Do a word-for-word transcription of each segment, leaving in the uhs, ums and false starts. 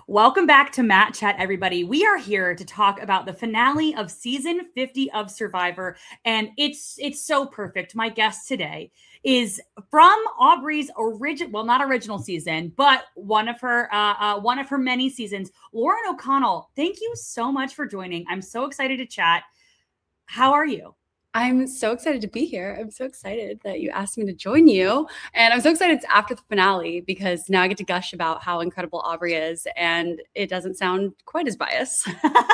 Welcome back to Matt Chat, everybody. We are here to talk about the finale of season fifty of Survivor, and it's it's so perfect. My guest today is from Aubrey's original, well, not original season, but one of her uh, uh, one of her many seasons. Lauren O'Connell, thank you so much for joining. I'm so excited to chat. How are you? I'm so excited to be here. I'm so excited that you asked me to join you. And I'm so excited it's after the finale because now I get to gush about how incredible Aubrey is. And it doesn't sound quite as biased.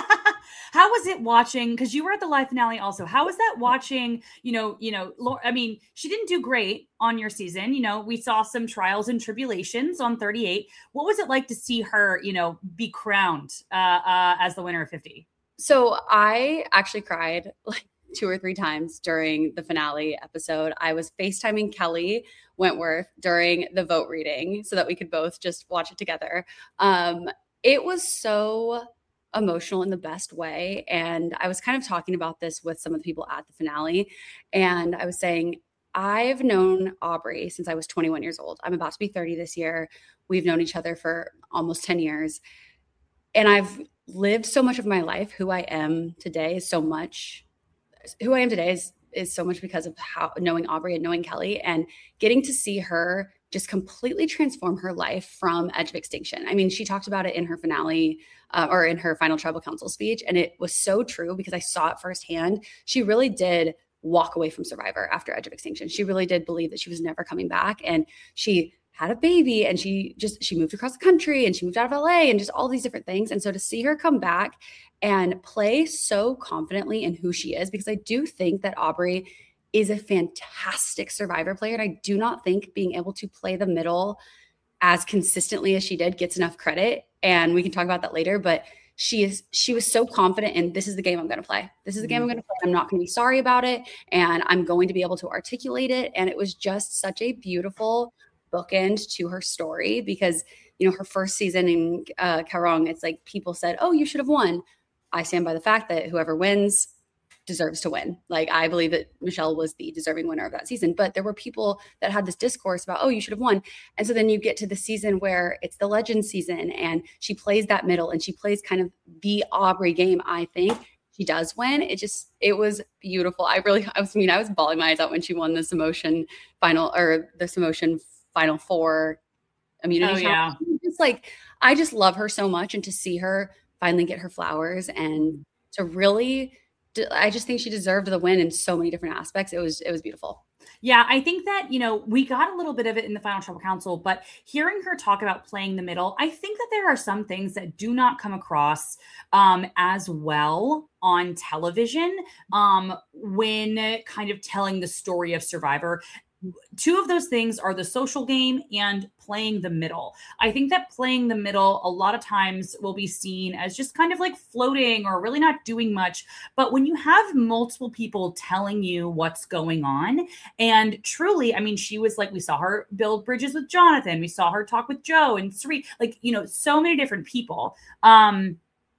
How was it watching? Because you were at the live finale also. How was that watching, you know, you know, I mean, she didn't do great on your season. You know, we saw some trials and tribulations on thirty-eight. What was it like to see her, you know, be crowned uh, uh, as the winner of fifty? So I actually cried like two or three times during the finale episode. I was FaceTiming Kelly Wentworth during the vote reading so that we could both just watch it together. Um, it was so emotional in the best way. And I was kind of talking about this with some of the people at the finale. And I was saying, I've known Aubrey since I was twenty-one years old. I'm about to be thirty this year. We've known each other for almost ten years. And I've lived so much of my life. Who I am today is so much who I am today is, is so much because of how knowing Aubrey and knowing Kelly and getting to see her just completely transform her life from edge of extinction. I mean, she talked about it in her finale uh, or in her final tribal council speech. And it was so true because I saw it firsthand. She really did walk away from Survivor after edge of extinction. She really did believe that she was never coming back. And she had a baby and she just, she moved across the country and she moved out of L A and just all these different things. And so to see her come back and play so confidently in who she is, because I do think that Aubrey is a fantastic Survivor player. And I do not think being able to play the middle as consistently as she did gets enough credit. And we can talk about that later, but she is, she was so confident in this is the game I'm going to play. This is the game I'm going to play. I'm not going to be sorry about it. And I'm going to be able to articulate it. And it was just such a beautiful bookend to her story because, you know, her first season in uh, Kaurong, it's like people said, oh, you should have won. I stand by the fact that whoever wins deserves to win. Like, I believe that Michelle was the deserving winner of that season, but there were people that had this discourse about, oh, you should have won. And so then you get to the season where it's the legend season and she plays that middle and she plays kind of the Aubrey game. I think she does win. It just, it was beautiful. I really, I was, I mean, I was bawling my eyes out when she won this emotion final or this emotion final four immunity. Oh, yeah. It's like, I just love her so much. And to see her finally get her flowers and to really, I just think she deserved the win in so many different aspects. It was, it was beautiful. Yeah, I think that, you know, we got a little bit of it in the final tribal council, but hearing her talk about playing the middle, I think that there are some things that do not come across um, as well on television um, when kind of telling the story of Survivor. Two of those things are the social game and playing the middle. I think that playing the middle a lot of times will be seen as just kind of like floating or really not doing much. But when you have multiple people telling you what's going on, and truly, I mean, she was like, we saw her build bridges with Jonathan. We saw her talk with Joe and Sri, like, you know, so many different people. Um,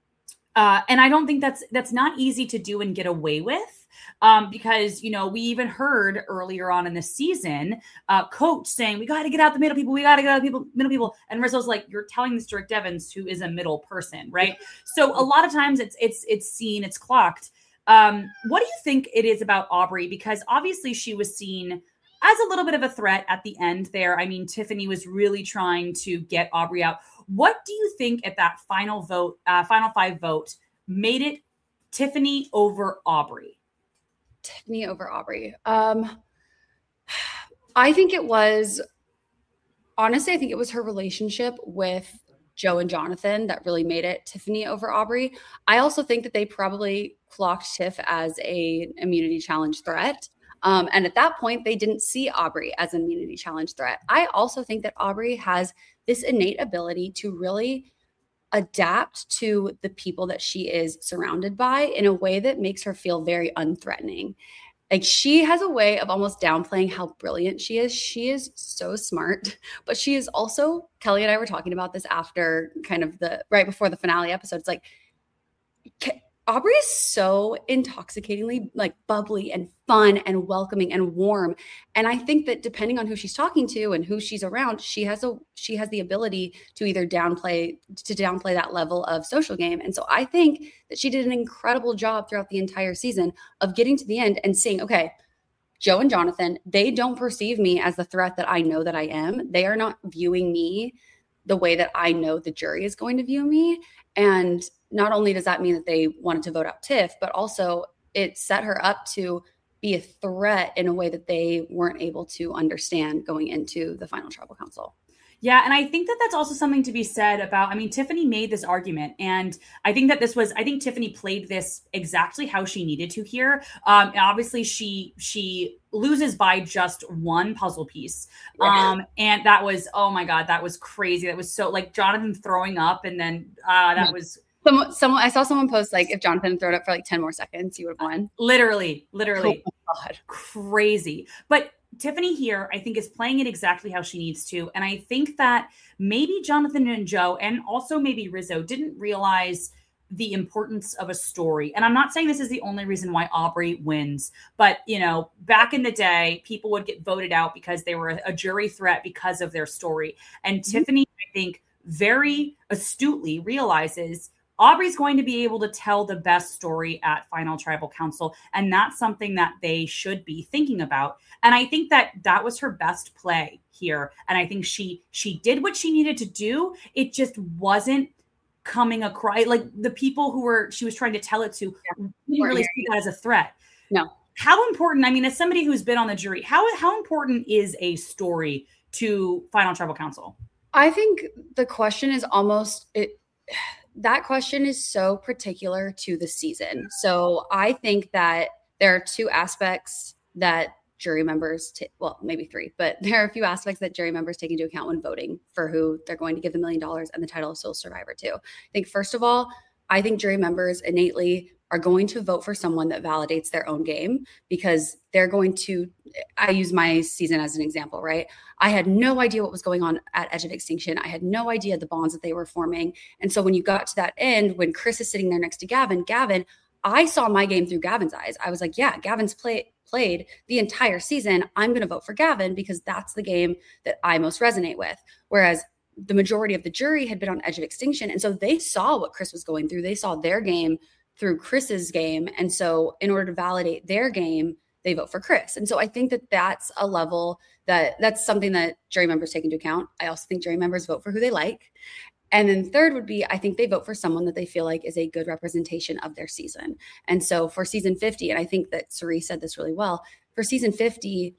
uh, and I don't think that's, that's not easy to do and get away with. Um, because, you know, we even heard earlier on in the season, uh, coach saying, we got to get out the middle people. We got to get out the people, middle people. And Rizzo's like, you're telling this to Rick Devens, who is a middle person. Right. So a lot of times it's, it's, it's seen, it's clocked. Um, what do you think it is about Aubrey? Because obviously she was seen as a little bit of a threat at the end there. I mean, Tiffany was really trying to get Aubrey out. What do you think at that final vote, uh, final five vote made it Tiffany over Aubrey? Tiffany over Aubrey. Um, I think it was, honestly, I think it was her relationship with Joe and Jonathan that really made it Tiffany over Aubrey. I also think that they probably clocked Tiff as a immunity challenge threat. Um, and at that point, they didn't see Aubrey as an immunity challenge threat. I also think that Aubrey has this innate ability to really adapt to the people that she is surrounded by in a way that makes her feel very unthreatening. Like, she has a way of almost downplaying how brilliant she is. She is so smart, but she is also, Kelly and I were talking about this after kind of the, right before the finale episode. It's like, Aubrey is so intoxicatingly like bubbly and fun and welcoming and warm. And I think that depending on who she's talking to and who she's around, she has a she has the ability to either downplay to downplay that level of social game. And so I think that she did an incredible job throughout the entire season of getting to the end and saying, okay, Joe and Jonathan, they don't perceive me as the threat that I know that I am. They are not viewing me the way that I know the jury is going to view me. And not only does that mean that they wanted to vote out Tiff, but also it set her up to be a threat in a way that they weren't able to understand going into the final tribal council. Yeah. And I think that that's also something to be said about, I mean, Tiffany made this argument, and I think that this was, I think Tiffany played this exactly how she needed to here. Um, obviously she, she loses by just one puzzle piece. Um, and that was, oh my God, that was crazy. That was so like Jonathan throwing up. And then uh, that was, Someone, someone, I saw someone post like if Jonathan threw it up for like ten more seconds, he would have won. Literally, literally, oh my God. Crazy. But Tiffany here, I think, is playing it exactly how she needs to, and I think that maybe Jonathan and Joe, and also maybe Rizzo, didn't realize the importance of a story. And I'm not saying this is the only reason why Aubrey wins, but you know, back in the day, people would get voted out because they were a, a jury threat because of their story. And mm-hmm. Tiffany, I think, very astutely realizes Aubrey's going to be able to tell the best story at Final Tribal Council. And that's something that they should be thinking about. And I think that that was her best play here. And I think she she did what she needed to do. It just wasn't coming across like the people who were she was trying to tell it to yeah. didn't really see that as a threat. No. How important, I mean, as somebody who's been on the jury, how how important is a story to Final Tribal Council? I think the question is almost it that question is so particular to the season. So I think that there are two aspects that jury members, t- well, maybe three, but there are a few aspects that jury members take into account when voting for who they're going to give the million dollars and the title of sole survivor to. I think, first of all, I think jury members innately are going to vote for someone that validates their own game, because they're going to, I use my season as an example, right? I had no idea what was going on at Edge of Extinction. I had no idea the bonds that they were forming. And so when you got to that end, when Chris is sitting there next to Gavin, Gavin, I saw my game through Gavin's eyes. I was like, yeah, Gavin's play, played the entire season. I'm going to vote for Gavin because that's the game that I most resonate with. Whereas the majority of the jury had been on Edge of Extinction. And so they saw what Chris was going through. They saw their game through Chris's game. And so in order to validate their game, they vote for Chris. And so I think that that's a level that that's something that jury members take into account. I also think jury members vote for who they like. And then third would be, I think they vote for someone that they feel like is a good representation of their season. And so for season fifty, and I think that Cirie said this really well, for season fifty,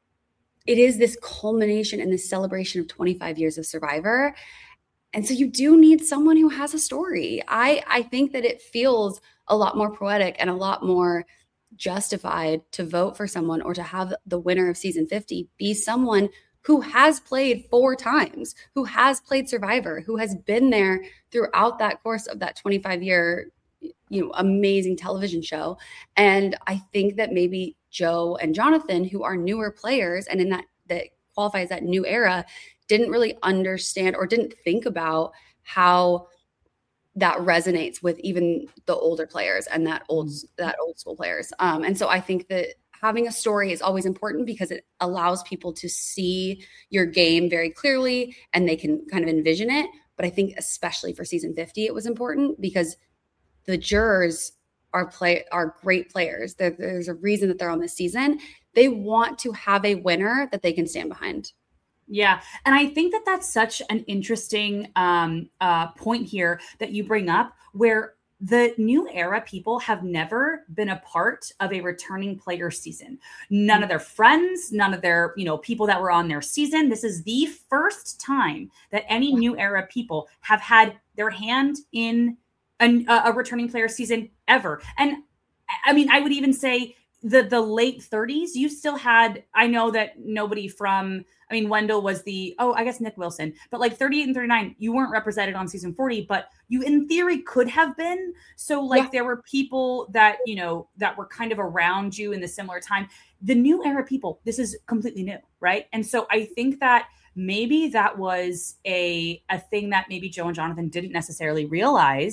it is this culmination and this celebration of twenty-five years of Survivor. And so you do need someone who has a story. I, I think that it feels a lot more poetic and a lot more justified to vote for someone or to have the winner of season fifty be someone who has played four times, who has played Survivor, who has been there throughout that course of that twenty-five year, you know, amazing television show. And I think that maybe Joe and Jonathan, who are newer players and in that, that qualifies that new era, didn't really understand or didn't think about how that resonates with even the older players and that old, that old school players. Um, and so I think that having a story is always important because it allows people to see your game very clearly and they can kind of envision it. But I think especially for season fifty, it was important because the jurors are play are great players. There, there's a reason that they're on this season. They want to have a winner that they can stand behind. Yeah. And I think that that's such an interesting um, uh, point here that you bring up, where the new era people have never been a part of a returning player season. None of their friends, none of their, you know, people that were on their season. This is the first time that any new era people have had their hand in a, a returning player season ever. And I mean, I would even say the the late thirties, you still had, I know that nobody from, I mean, Wendell was the, oh, I guess Nick Wilson, but like thirty-eight and thirty-nine, you weren't represented on season forty, but you in theory could have been. So like yeah. there were people that, you know, that were kind of around you in the similar time. The new era people, this is completely new, right? And so I think that maybe that was a, a thing that maybe Joe and Jonathan didn't necessarily realize,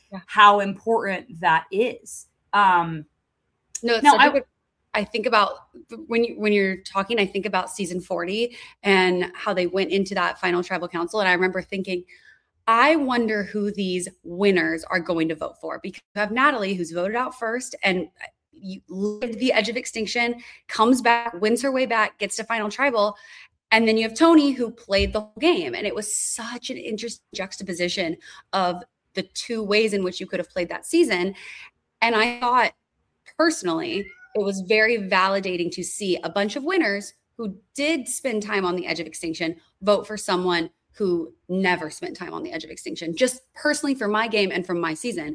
yeah. how important that is. Um, no, it's such I, a good I think about when you when you're talking, I think about season forty and how they went into that final tribal council. And I remember thinking, I wonder who these winners are going to vote for, because you have Natalie, who's voted out first and you lived the edge of extinction, comes back, wins her way back, gets to final tribal. And then you have Tony, who played the whole game. And it was such an interesting juxtaposition of the two ways in which you could have played that season. And I thought personally, it was very validating to see a bunch of winners who did spend time on the edge of extinction vote for someone who never spent time on the edge of extinction, just personally for my game and from my season.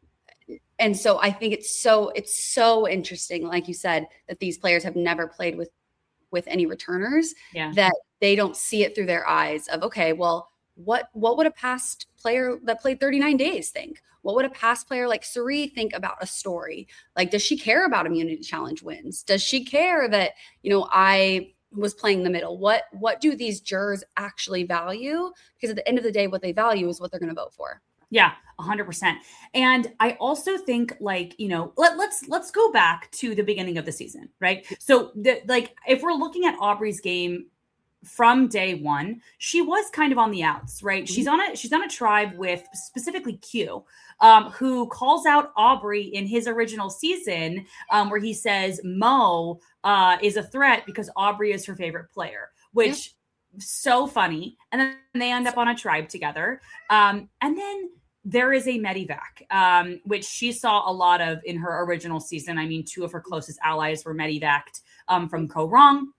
And so I think it's so, it's so interesting, like you said, that these players have never played with, with any returners, yeah. that they don't see it through their eyes of, okay, well, what, what would a past player that played thirty-nine days think? What would a past player like Cirie think about a story? Like, does she care about immunity challenge wins? Does she care that, you know, I was playing the middle? What, what do these jurors actually value? Because at the end of the day, what they value is what they're going to vote for. Yeah, a hundred percent. And I also think, like, you know, let, let's, let's go back to the beginning of the season, right? So the, like, if we're looking at Aubrey's game from day one, she was kind of on the outs, right? Mm-hmm. She's on a, she's on a tribe with specifically Q, um, who calls out Aubrey in his original season, um, where he says Mo uh, is a threat because Aubrey is her favorite player, which yeah. so funny. And then they end up on a tribe together. Um, and then there is a Medivac, um, which she saw a lot of in her original season. I mean, two of her closest allies were Medivac'd um, from Kaoh Rong.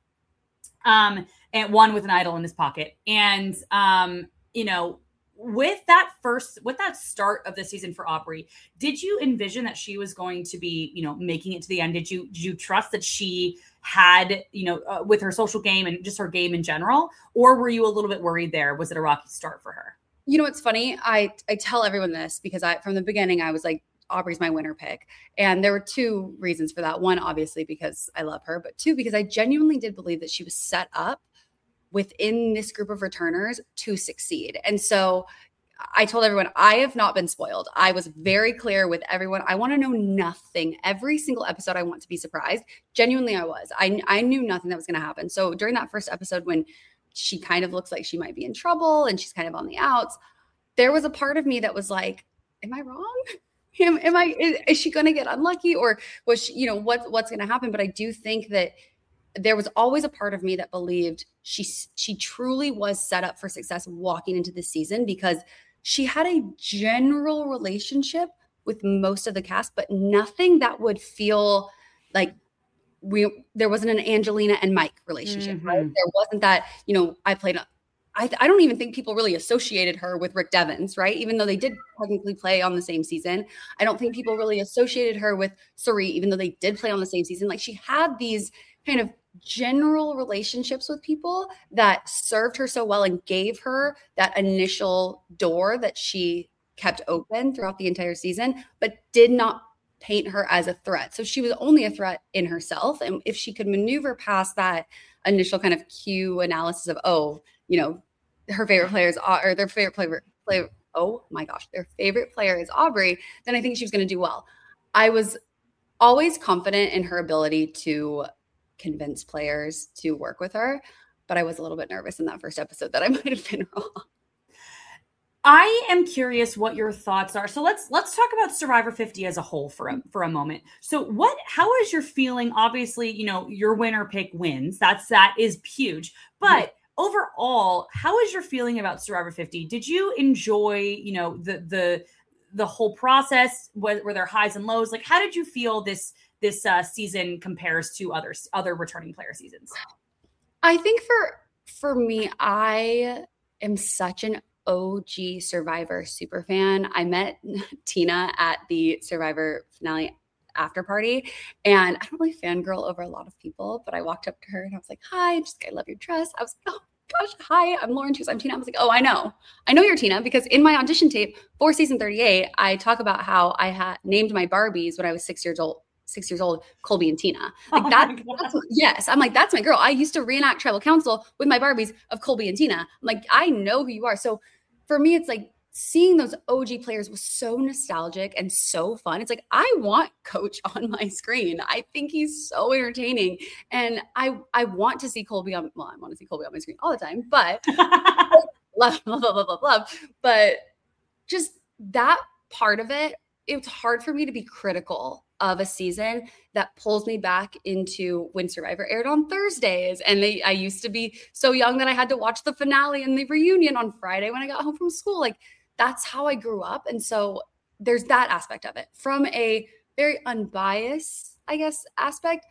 Um, and one with an idol in his pocket. And, um, you know, with that first, with that start of the season for Aubrey, did you envision that she was going to be, you know, making it to the end? Did you, did you trust that she had, you know, uh, with her social game and just her game in general, or were you a little bit worried there? Was it a rocky start for her? You know, it's funny. I, I tell everyone this because I, from the beginning, I was like, Aubrey's my winner pick. And there were two reasons for that. One, obviously, because I love her, but two, because I genuinely did believe that she was set up within this group of returners to succeed. And so I told everyone, I have not been spoiled. I was very clear with everyone. I want to know nothing. Every single episode, I want to be surprised. Genuinely, I was. I, I knew nothing that was going to happen. So during that first episode, when she kind of looks like she might be in trouble and she's kind of on the outs, there was a part of me that was like, am I wrong? Am, am I, is, is she going to get unlucky, or was she, you know, what, what's going to happen? But I do think that there was always a part of me that believed she, she truly was set up for success walking into this season, because she had a general relationship with most of the cast, but nothing that would feel like we, there wasn't an Angelina and Mike relationship, mm-hmm. right? There wasn't that, you know, I played, I, I don't even think people really associated her with Rick Devens, right? Even though they did technically play on the same season. I don't think people really associated her with Cirie, even though they did play on the same season. Like, she had these kind of general relationships with people that served her so well and gave her that initial door that she kept open throughout the entire season, but did not paint her as a threat. So she was only a threat in herself. And if she could maneuver past that initial kind of Q analysis of, oh, you know, her favorite players are, or their favorite player, player, oh my gosh, their favorite player is Aubrey, then I think she was going to do well. I was always confident in her ability to convince players to work with her, but I was a little bit nervous in that first episode that I might have been wrong. I am curious what your thoughts are. So let's let's talk about Survivor fifty as a whole for a, for a moment. So what how is your feeling? Obviously, you know, your winner pick wins. That's that is huge. But mm-hmm. overall, how is your feeling about Survivor fifty? Did you enjoy, you know, the the the whole process? Were, were there highs and lows? Like, how did you feel this this uh, season compares to other other returning player seasons? I think for for me, I am such an O G Survivor super fan. I met Tina at the Survivor finale after party, and I don't really fangirl over a lot of people, but I walked up to her and I was like, hi, just I love your dress. I was like, oh gosh, hi, I'm Lauren Tooze. I'm Tina. I was like, oh, I know. I know you're Tina, because in my audition tape for season thirty-eight, I talk about how I had named my Barbies when I was six years old. six years old, Colby and Tina. Like, oh that, that's, yes. I'm like, that's my girl. I used to reenact Tribal Council with my Barbies of Colby and Tina. I'm like, I know who you are. So for me, it's like, seeing those O G players was so nostalgic and so fun. It's like, I want Coach on my screen. I think he's so entertaining. And I I want to see Colby on, well, I want to see Colby on my screen all the time, but love, love, love, love, love. But just that part of it, it's hard for me to be critical of a season that pulls me back into when Survivor aired on Thursdays. And they, I used to be so young that I had to watch the finale and the reunion on Friday when I got home from school. Like, that's how I grew up. And so there's that aspect of it. From a very unbiased, I guess, aspect,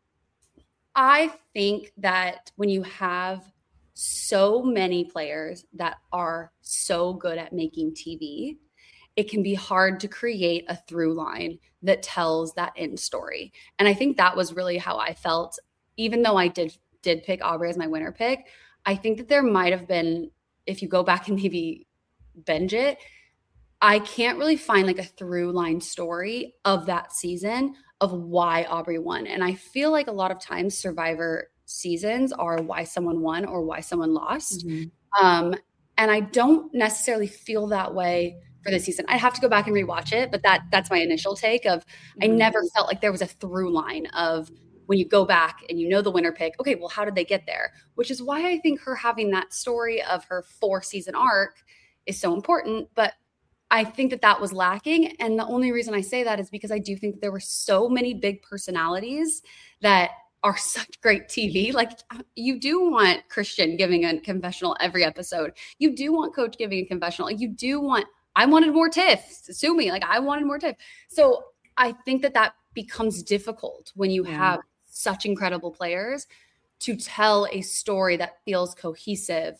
I think that when you have so many players that are so good at making T V, it can be hard to create a through line that tells that end story. And I think that was really how I felt, even though I did did pick Aubrey as my winner pick. I think that there might have been, if you go back and maybe binge it, I can't really find like a through line story of that season of why Aubrey won. And I feel like a lot of times Survivor seasons are why someone won or why someone lost. Mm-hmm. Um, and I don't necessarily feel that way for this season. I'd have to go back and rewatch it, but that that's my initial take of, mm-hmm. I never felt like there was a through line of when you go back and you know the winner pick, okay, well, how did they get there? Which is why I think her having that story of her four season arc is so important. But I think that that was lacking. And the only reason I say that is because I do think that there were so many big personalities that are such great T V. Like, you do want Christian giving a confessional every episode. You do want Coach giving a confessional. You do want, I wanted more Tiff. Sue me. Like, I wanted more Tiff. So I think that that becomes difficult when you yeah. have such incredible players to tell a story that feels cohesive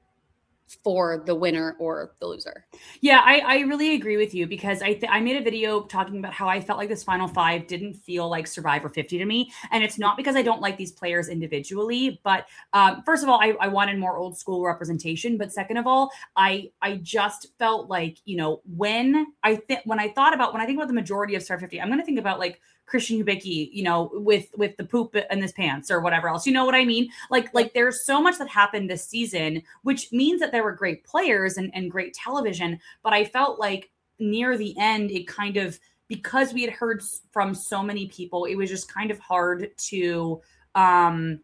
for the winner or the loser. Yeah, I, I really agree with you, because I th- I made a video talking about how I felt like this final five didn't feel like Survivor fifty to me. And it's not because I don't like these players individually, but um, first of all, I, I wanted more old school representation. But second of all, I I just felt like, you know, when I think when I thought about when I think about the majority of Star fifty, I'm going to think about like Christian Hubicki, you know, with with the poop in his pants or whatever else. You know what I mean? Like, like there's so much that happened this season, which means that there were great players and, and great television. But I felt like near the end, it kind of, because we had heard from so many people, it was just kind of hard to, um,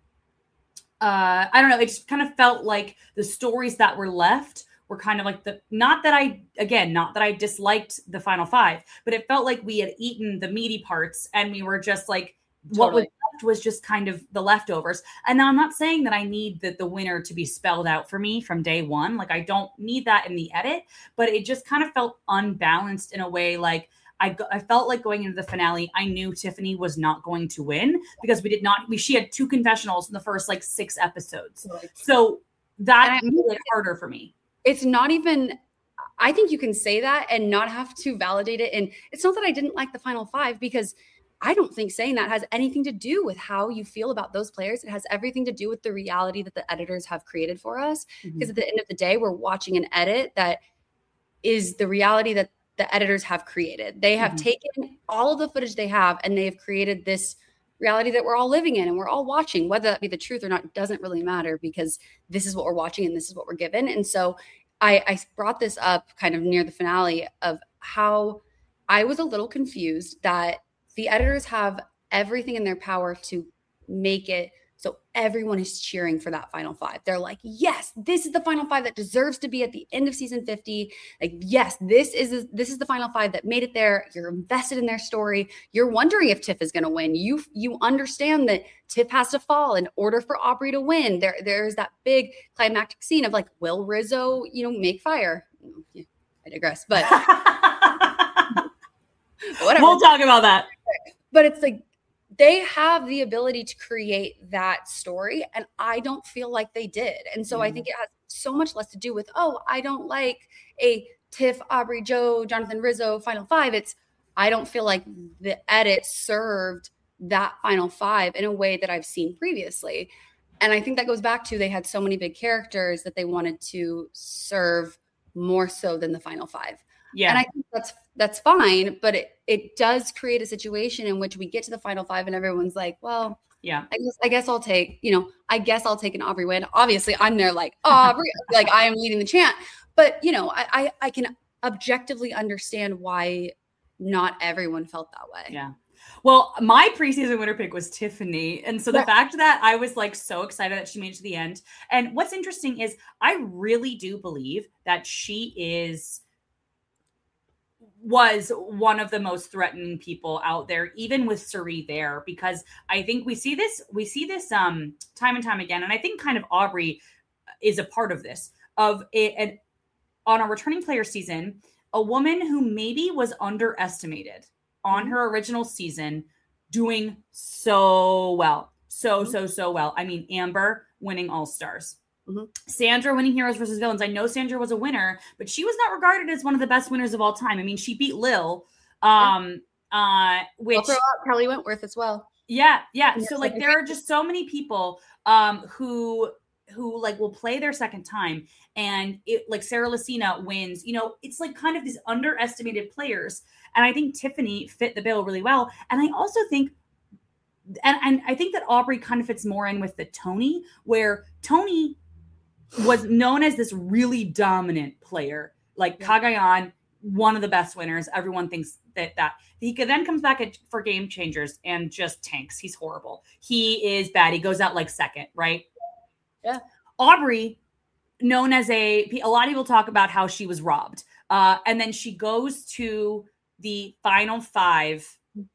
uh, I don't know, it just kind of felt like the stories that were left were kind of like the, not that I, again, not that I disliked the final five, but it felt like we had eaten the meaty parts and we were just like, totally. What was left was just kind of the leftovers. And now I'm not saying that I need the, the winner to be spelled out for me from day one. Like, I don't need that in the edit, but it just kind of felt unbalanced in a way. Like, I, I felt like going into the finale, I knew Tiffany was not going to win because we did not, we, she had two confessionals in the first like six episodes. Right. So that made it harder for me. It's not even, I think you can say that and not have to validate it. And it's not that I didn't like the final five, because I don't think saying that has anything to do with how you feel about those players. It has everything to do with the reality that the editors have created for us. Mm-hmm. Because at the end of the day, we're watching an edit that is the reality that the editors have created. They have mm-hmm. taken all of the footage they have and they have created this reality that we're all living in and we're all watching. Whether that be the truth or not doesn't really matter, because this is what we're watching and this is what we're given. And so I, I brought this up kind of near the finale of how I was a little confused that the editors have everything in their power to make it so everyone is cheering for that final five. They're like, yes, this is the final five that deserves to be at the end of season fifty. Like, yes, this is this is the final five that made it there. You're invested in their story. You're wondering if Tiff is going to win. You you understand that Tiff has to fall in order for Aubrey to win. There there's that big climactic scene of like, will Rizzo, you know, make fire? Yeah, I digress, but whatever. We'll talk about that. But it's like, they have the ability to create that story, and I don't feel like they did. And so mm. I think it has so much less to do with, oh, I don't like a Tiff, Aubrey, Joe, Jonathan, Rizzo final five. It's, I don't feel like the edit served that final five in a way that I've seen previously. And I think that goes back to, they had so many big characters that they wanted to serve more so than the final five. Yeah. And I think that's that's fine, but it, it does create a situation in which we get to the final five and everyone's like, well, Yeah. I guess, I guess I'll take, you know, I guess I'll take an Aubrey win. Obviously, I'm there like, Aubrey, like I am leading the chant. But, you know, I, I, I can objectively understand why not everyone felt that way. Yeah. Well, my preseason winner pick was Tiffany. And so the yeah. fact that I was like so excited that she made it to the end. And what's interesting is I really do believe that she is was one of the most threatening people out there, even with Cirie there, because I think we see this, we see this um, time and time again. And I think kind of Aubrey is a part of this, of it, an, on a returning player season, a woman who maybe was underestimated on mm-hmm. her original season doing so well. So, mm-hmm. so, so well. I mean, Amber winning All-Stars. Mm-hmm. Sandra winning Heroes versus Villains. I know Sandra was a winner, but she was not regarded as one of the best winners of all time. I mean, she beat Lil, um, yeah. uh, which I'll throw out Kelly Wentworth as well. Yeah, yeah. So like, there are just so many people um, who who like will play their second time, and it like Sarah Lacina wins. You know, it's like kind of these underestimated players, and I think Tiffany fit the bill really well. And I also think. And, and I think that Aubrey kind of fits more in with the Tony, where Tony was known as this really dominant player, like yeah. Cagayan, one of the best winners. Everyone thinks that that he could then comes back at, for Game Changers and just tanks. He's horrible. He is bad. He goes out like second, right? Yeah. Aubrey, known as a, a lot of people talk about how she was robbed. Uh, and then she goes to the final five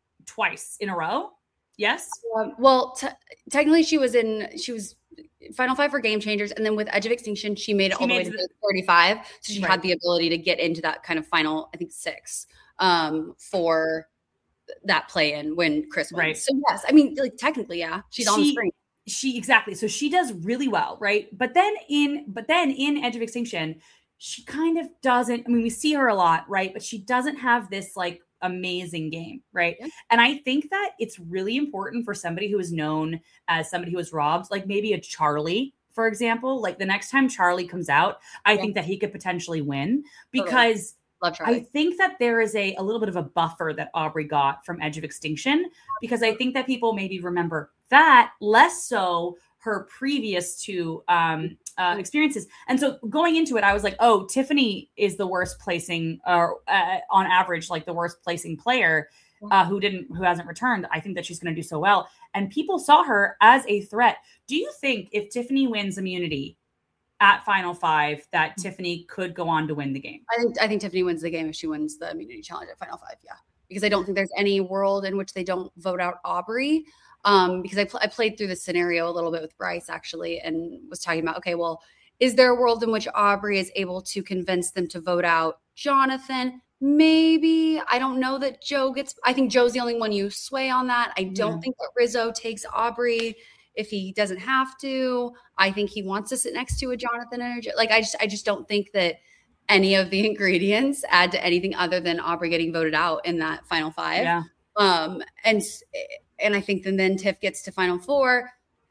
twice in a row. Yes. Um, well, t- technically she was in, she was Final Five for Game Changers. And then with Edge of Extinction, she made it she all the way to the thirty-five. So she right. had the ability to get into that kind of final, I think six, um, for that play-in when Chris wins. Right. So yes, I mean, like technically, yeah, she's she, on the screen. She exactly. So she does really well. Right. But then in, but then in Edge of Extinction, she kind of doesn't, I mean, we see her a lot, right? But she doesn't have this like amazing game, right? Yeah. And I think that it's really important for somebody who is known as somebody who was robbed, like maybe a Charlie, for example. Like the next time Charlie comes out, I yeah. think that he could potentially win because totally. I think that there is a, a little bit of a buffer that Aubrey got from Edge of Extinction, because I think that people maybe remember that less so her previous two um, uh, experiences. And so going into it, I was like, oh, Tiffany is the worst placing or uh, uh, on average, like the worst placing player uh, who didn't, who hasn't returned. I think that she's going to do so well. And people saw her as a threat. Do you think if Tiffany wins immunity at Final Five, that mm-hmm. Tiffany could go on to win the game? I think, I think Tiffany wins the game if she wins the immunity challenge at Final Five. Yeah. Because I don't think there's any world in which they don't vote out Aubrey. Um, because I, pl- I played through the scenario a little bit with Bryce actually, and was talking about, okay, well, is there a world in which Aubrey is able to convince them to vote out Jonathan? Maybe. I don't know that Joe gets, I think Joe's the only one you sway on that. I don't yeah. think that Rizzo takes Aubrey if he doesn't have to. I think he wants to sit next to a Jonathan Energy. Like, I just, I just don't think that any of the ingredients add to anything other than Aubrey getting voted out in that Final Five. Yeah. Um, and And I think then, then Tiff gets to Final Four.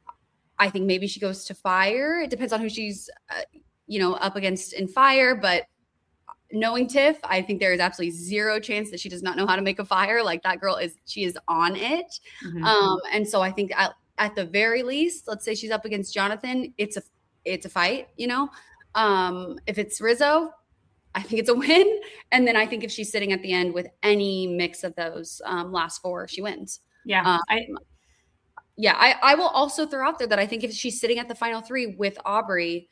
I think maybe she goes to Fire. It depends on who she's, uh, you know, up against in Fire. But knowing Tiff, I think there is absolutely zero chance that she does not know how to make a fire. Like that girl is, she is on it. Mm-hmm. Um, and so I think at, at the very least, let's say she's up against Jonathan, it's a, it's a fight, you know? Um, if it's Rizzo, I think it's a win. And then I think if she's sitting at the end with any mix of those um, last four, she wins. Yeah. Um, I, yeah. I, I will also throw out there that I think if she's sitting at the final three with Aubrey,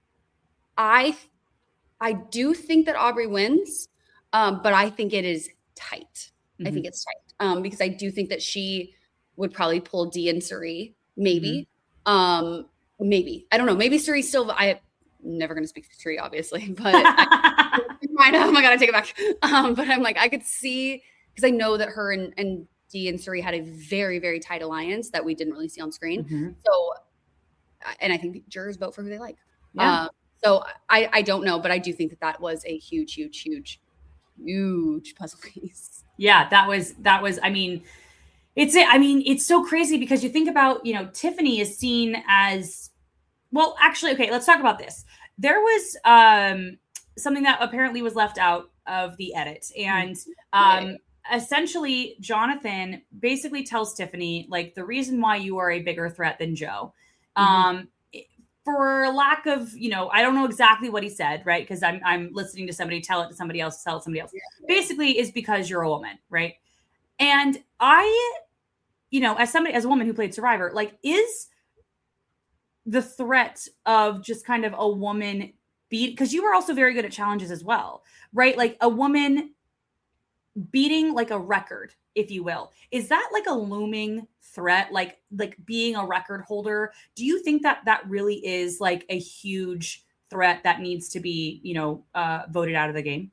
I, I do think that Aubrey wins, um, but I think it is tight. Mm-hmm. I think it's tight um, because I do think that she would probably pull Dee and Cirie, maybe, mm-hmm. um, maybe, I don't know. Maybe Cirie still, I'm never going to speak for Cirie, obviously, but I, I know, oh my God, I take it back. Um, but I'm like, I could see, because I know that her and, and Dee and Cirie had a very, very tight alliance that we didn't really see on screen. Mm-hmm. So, and I think jurors vote for who they like. Yeah. Um, so I, I don't know, but I do think that that was a huge, huge, huge, huge puzzle piece. Yeah, that was, that was, I mean, it's, I mean, it's so crazy because you think about, you know, Tiffany is seen as, well, actually, okay, let's talk about this. There was um, something that apparently was left out of the edit. And um, essentially Jonathan basically tells Tiffany, like, the reason why you are a bigger threat than Joe, mm-hmm. um, for lack of, you know, I don't know exactly what he said, right? Because I'm I'm listening to somebody tell it to somebody else, tell it to somebody else. Yeah. Basically, is because you're a woman, right? And I, you know, as somebody, as a woman who played Survivor, like, is the threat of just kind of a woman beat, because you were also very good at challenges as well, right? Like a woman beating like a record, if you will, is that like a looming threat, like like being a record holder? Do you think that that really is like a huge threat that needs to be, you know, uh, voted out of the game?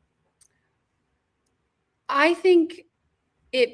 I think it.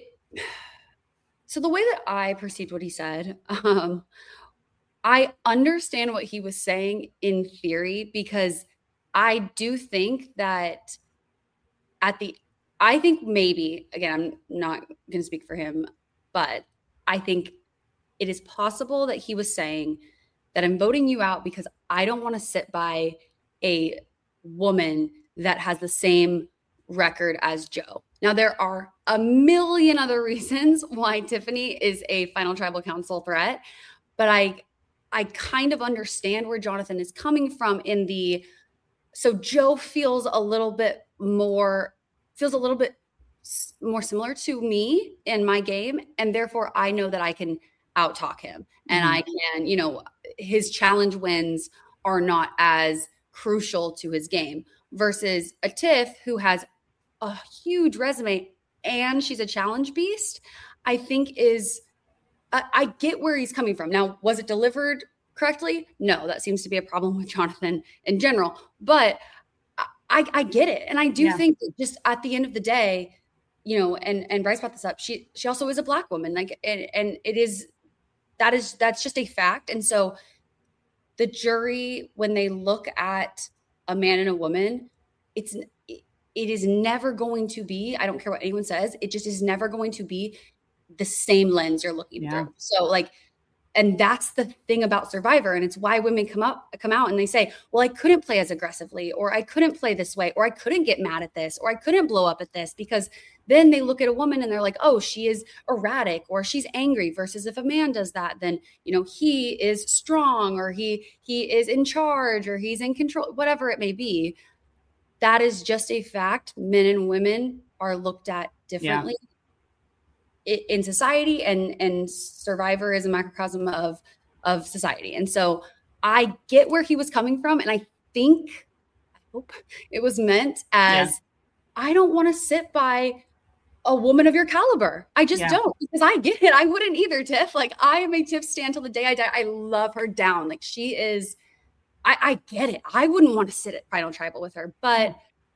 So the way that I perceived what he said, um, I understand what he was saying in theory, because I do think that at the I think maybe, again, I'm not going to speak for him, but I think it is possible that he was saying that I'm voting you out because I don't want to sit by a woman that has the same record as Joe. Now, there are a million other reasons why Tiffany is a final tribal council threat, but I, I kind of understand where Jonathan is coming from in the, so Joe feels a little bit more feels a little bit more similar to me in my game. And therefore I know that I can out talk him and mm-hmm. I can, you know, his challenge wins are not as crucial to his game versus a Tiff who has a huge resume and she's a challenge beast, I think is, I, I get where he's coming from. Now, was it delivered correctly? No, that seems to be a problem with Jonathan in general, but I, I get it. And I do yeah. think that just at the end of the day, you know, and, and Bryce brought this up, she, she also is a Black woman. Like, and, and it is, that is, that's just a fact. And so the jury, when they look at a man and a woman, it's, it is never going to be, I don't care what anyone says, it just is never going to be the same lens you're looking yeah. through. So like, and that's the thing about Survivor. And it's why women come up, come out and they say, well, I couldn't play as aggressively, or I couldn't play this way, or I couldn't get mad at this, or I couldn't blow up at this, because then they look at a woman and they're like, oh, she is erratic or she's angry, versus if a man does that, then, you know, he is strong or he, he is in charge or he's in control, whatever it may be. That is just a fact. Men and women are looked at differently. Yeah. in society, and and Survivor is a microcosm of of society. And so I get where he was coming from, and I think I hope it was meant as yeah. I don't want to sit by a woman of your caliber. I just yeah. don't, because I get it. I wouldn't either, Tiff. Like, I am a Tiff stan till the day I die. I love her down. Like, she is, I, I get it. I wouldn't want to sit at Final Tribal with her, but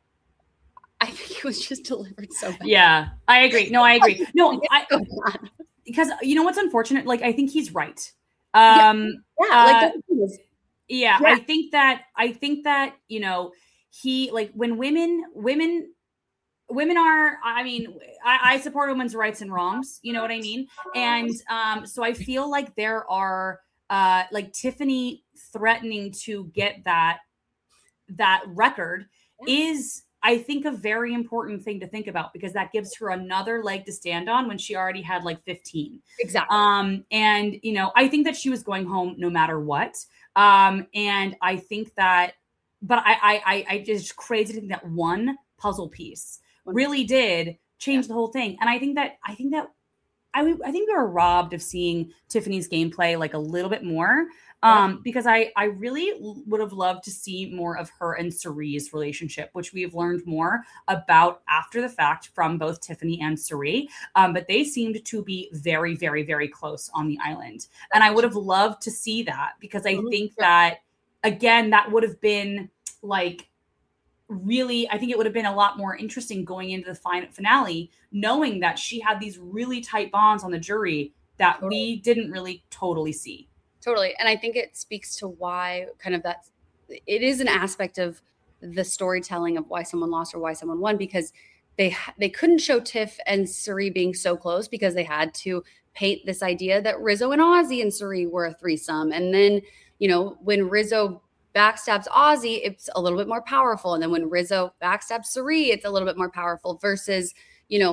I think it was just delivered so bad. Yeah, I agree. No, I agree. No, I, because you know what's unfortunate? Like, I think he's right. Um, yeah, yeah, like uh, yeah, yeah, I think that, I think that, you know, he, like, when women, women, women are, I mean, I, I support women's rights and wrongs, you know what I mean? And um, so I feel like there are, uh, like, Tiffany threatening to get that, that record is, I think, a very important thing to think about, because that gives her another leg to stand on when she already had like fifteen. Exactly. Um, and, you know, I think that she was going home no matter what. Um, and I think that, but I, I, I, I just crazy to think that one puzzle piece really did change yeah. the whole thing. And I think that, I think that, I, I think we were robbed of seeing Tiffany's gameplay like a little bit more. Um, yeah. because I, I really would have loved to see more of her and Cirie's relationship, which we've learned more about after the fact from both Tiffany and Cirie. Um, but they seemed to be very, very, very close on the island. And I would have loved to see that, because I think that, again, that would have been like really, I think it would have been a lot more interesting going into the final finale, knowing that she had these really tight bonds on the jury that totally. we didn't really totally see. Totally. And I think it speaks to why kind of that it is an aspect of the storytelling of why someone lost or why someone won, because they they couldn't show Tiff and Cirie being so close, because they had to paint this idea that Rizzo and Ozzy and Cirie were a threesome. And then, you know, when Rizzo backstabs Ozzy, it's a little bit more powerful. And then when Rizzo backstabs Cirie, it's a little bit more powerful, versus, you know,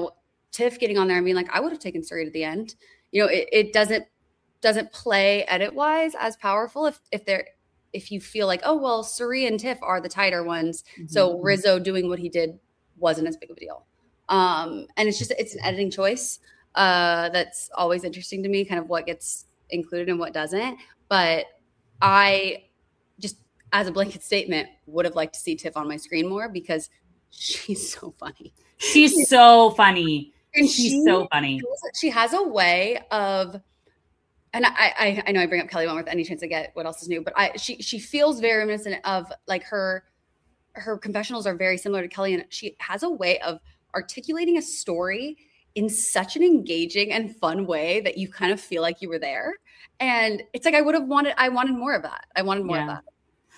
Tiff getting on there and being like, I would have taken Cirie to the end. You know, it, it doesn't doesn't play edit wise as powerful if if they're if you feel like, oh well, Cirie and Tiff are the tighter ones, mm-hmm. so Rizzo doing what he did wasn't as big of a deal. Um, and it's just it's an editing choice uh, that's always interesting to me, kind of what gets included and what doesn't. But I just, as a blanket statement, would have liked to see Tiff on my screen more because she's so funny. She's so funny. And she's she, so funny. She has a way of, and I, I, I know I bring up Kelly Wentworth any chance I get. What else is new? But I, she, she feels very reminiscent of like her, her confessionals are very similar to Kelly, and she has a way of articulating a story in such an engaging and fun way that you kind of feel like you were there. And it's like I would have wanted, I wanted more of that. I wanted more yeah. of that.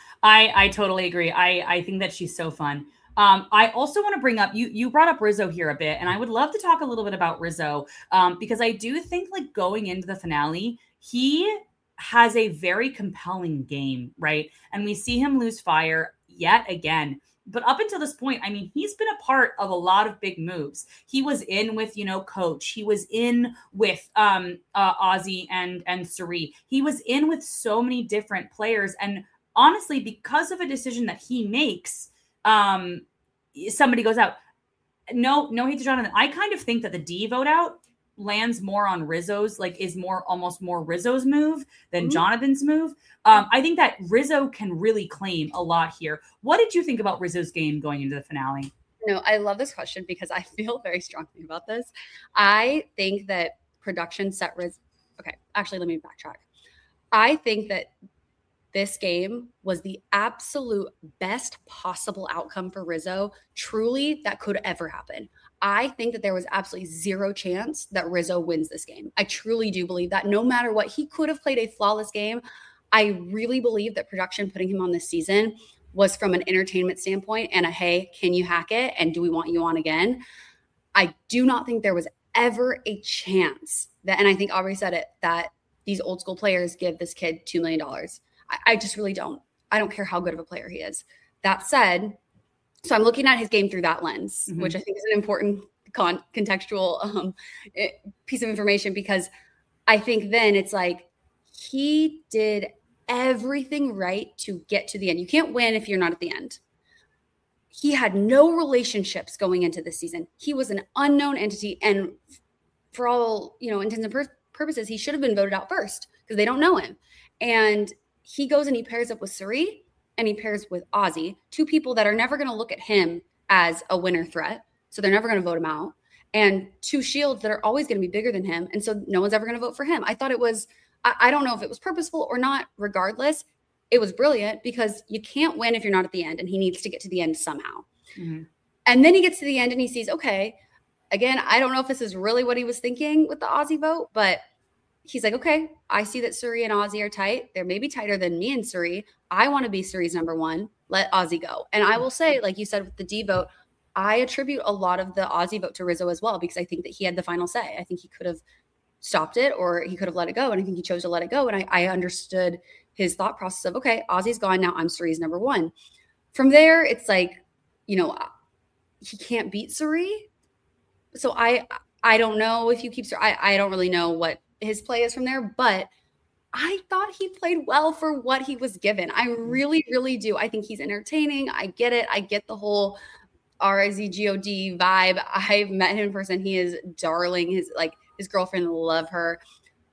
I, I totally agree. I, I think that she's so fun. Um, I also want to bring up, you you brought up Rizzo here a bit, and I would love to talk a little bit about Rizzo um, because I do think like going into the finale, he has a very compelling game, right? And we see him lose fire yet again. But up until this point, I mean, he's been a part of a lot of big moves. He was in with, you know, Coach. He was in with um, uh, Ozzy and, and Cirie. He was in with so many different players. And honestly, because of a decision that he makes, um, somebody goes out. No, no hate to Jonathan. I kind of think that the D vote out lands more on Rizzo's, like is more almost more Rizzo's move than mm-hmm. Jonathan's move. Um, I think that Rizzo can really claim a lot here. What did you think about Rizzo's game going into the finale? No, I love this question because I feel very strongly about this. I think that production set Rizzo. Okay, actually, let me backtrack. I think that this game was the absolute best possible outcome for Rizzo, truly, that could ever happen. I think that there was absolutely zero chance that Rizzo wins this game. I truly do believe that no matter what, he could have played a flawless game. I really believe that production putting him on this season was from an entertainment standpoint and a, hey, can you hack it? And do we want you on again? I do not think there was ever a chance that, and I think Aubrey said it, that these old school players give this kid two million dollars. I just really don't. I don't care how good of a player he is. That said, so I'm looking at his game through that lens, mm-hmm. which I think is an important con- contextual um, it, piece of information, because I think then it's like he did everything right to get to the end. You can't win if you're not at the end. He had no relationships going into this season. He was an unknown entity. And for all, you know, intents and pur- purposes, he should have been voted out first because they don't know him. And he goes and he pairs up with Cirie and he pairs with Ozzy, two people that are never going to look at him as a winner threat. So they're never going to vote him out. And two shields that are always going to be bigger than him. And so no one's ever going to vote for him. I thought it was, I, I don't know if it was purposeful or not. Regardless, it was brilliant because you can't win if you're not at the end, and he needs to get to the end somehow. Mm-hmm. And then he gets to the end and he sees, okay, again, I don't know if this is really what he was thinking with the Ozzy vote, but he's like, okay, I see that Cirie and Ozzy are tight. They're maybe tighter than me and Cirie. I want to be Cirie's number one. Let Ozzy go. And I will say, like you said, with the D vote, I attribute a lot of the Ozzy vote to Rizzo as well, because I think that he had the final say. I think he could have stopped it or he could have let it go. And I think he chose to let it go. And I, I understood his thought process of, okay, Ozzy's gone. Now I'm Cirie's number one. From there, it's like, you know, he can't beat Cirie. So I, I don't know if you keep, I, I don't really know what his play is from there, but I thought he played well for what he was given. I really, really do. I think he's entertaining. I get it. I get the whole R I Z G O D vibe. I've met him in person. He is darling. His like his girlfriend love her.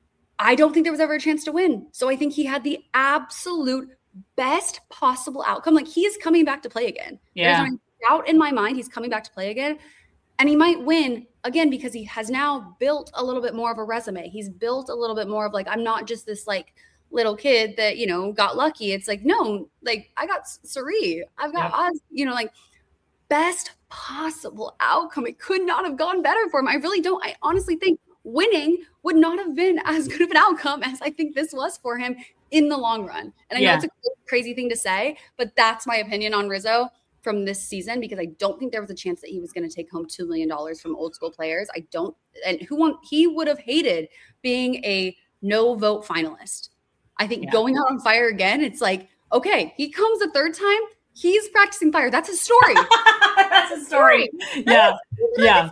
I don't think there was ever a chance to win. So I think he had the absolute best possible outcome. Like, he is coming back to play again. Yeah. There's no doubt in my mind he's coming back to play again. And he might win again because he has now built a little bit more of a resume. He's built a little bit more of like, I'm not just this like little kid that, you know, got lucky. It's like, no, like I got Cirie. I've got yeah. Oz, you know, like best possible outcome. It could not have gone better for him. I really don't. I honestly think winning would not have been as good of an outcome as I think this was for him in the long run. And I yeah. know it's a crazy thing to say, but that's my opinion on Rizzo from this season, because I don't think there was a chance that he was going to take home two million dollars from old school players. I don't, and who want, he would have hated being a no vote finalist. I think yeah. going out on fire again, it's like, okay, he comes a third time. He's practicing fire. That's a story. That's a story. Yeah. That's, yeah. He's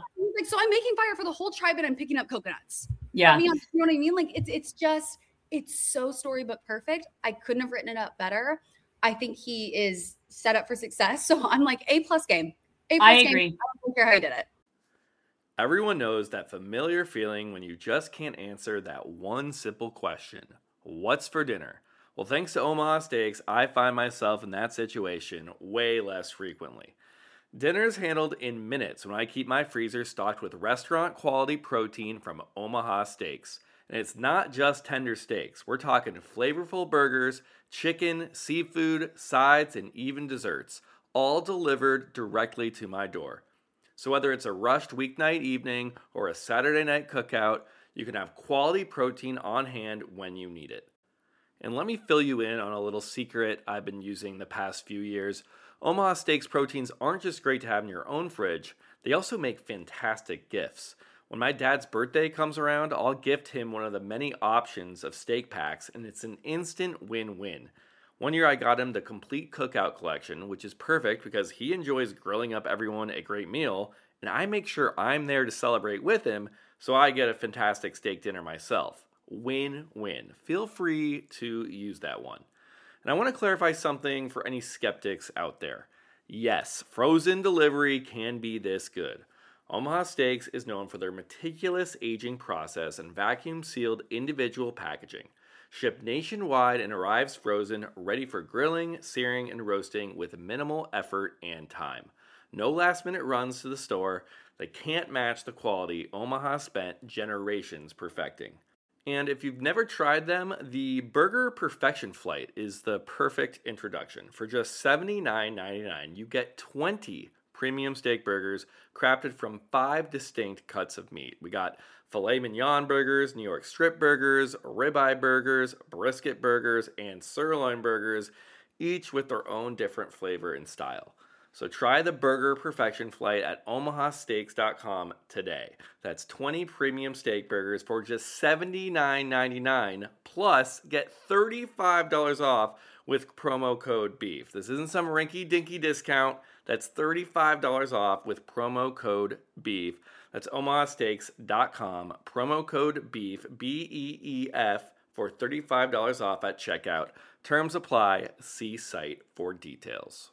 like, so I'm making fire for the whole tribe and I'm picking up coconuts. Yeah. I mean, you know what I mean? Like it's, it's just, it's so storybook perfect. I couldn't have written it up better. I think he is set up for success. So I'm like A plus game. A plus I game. agree. I don't care how he did it. Everyone knows that familiar feeling when you just can't answer that one simple question. What's for dinner? Well, thanks to Omaha Steaks, I find myself in that situation way less frequently. Dinner's handled in minutes when I keep my freezer stocked with restaurant-quality protein from Omaha Steaks. And it's not just tender steaks. We're talking flavorful burgers, chicken, seafood, sides, and even desserts, all delivered directly to my door. So whether it's a rushed weeknight evening or a Saturday night cookout, you can have quality protein on hand when you need it. And let me fill you in on a little secret I've been using the past few years. Omaha Steaks proteins aren't just great to have in your own fridge, they also make fantastic gifts. When my dad's birthday comes around, I'll gift him one of the many options of steak packs, and it's an instant win-win. One year I got him the complete cookout collection, which is perfect because he enjoys grilling up everyone a great meal, and I make sure I'm there to celebrate with him, so I get a fantastic steak dinner myself. Win-win. Feel free to use that one. And I want to clarify something for any skeptics out there. Yes, frozen delivery can be this good. Omaha Steaks is known for their meticulous aging process and vacuum-sealed individual packaging. Shipped nationwide and arrives frozen, ready for grilling, searing, and roasting with minimal effort and time. No last-minute runs to the store. They can't match the quality Omaha spent generations perfecting. And if you've never tried them, the Burger Perfection Flight is the perfect introduction. For just seventy-nine ninety-nine, you get twenty premium steak burgers crafted from five distinct cuts of meat. We got filet mignon burgers, New York strip burgers, ribeye burgers, brisket burgers, and sirloin burgers, each with their own different flavor and style. So try the Burger Perfection Flight at omaha steaks dot com today. That's twenty premium steak burgers for just seventy-nine ninety-nine, plus get thirty-five dollars off with promo code BEEF. This isn't some rinky-dinky discount. That's thirty-five dollars off with promo code BEEF. That's omaha steaks dot com, promo code BEEF, B E E F, for thirty-five dollars off at checkout. Terms apply. See site for details.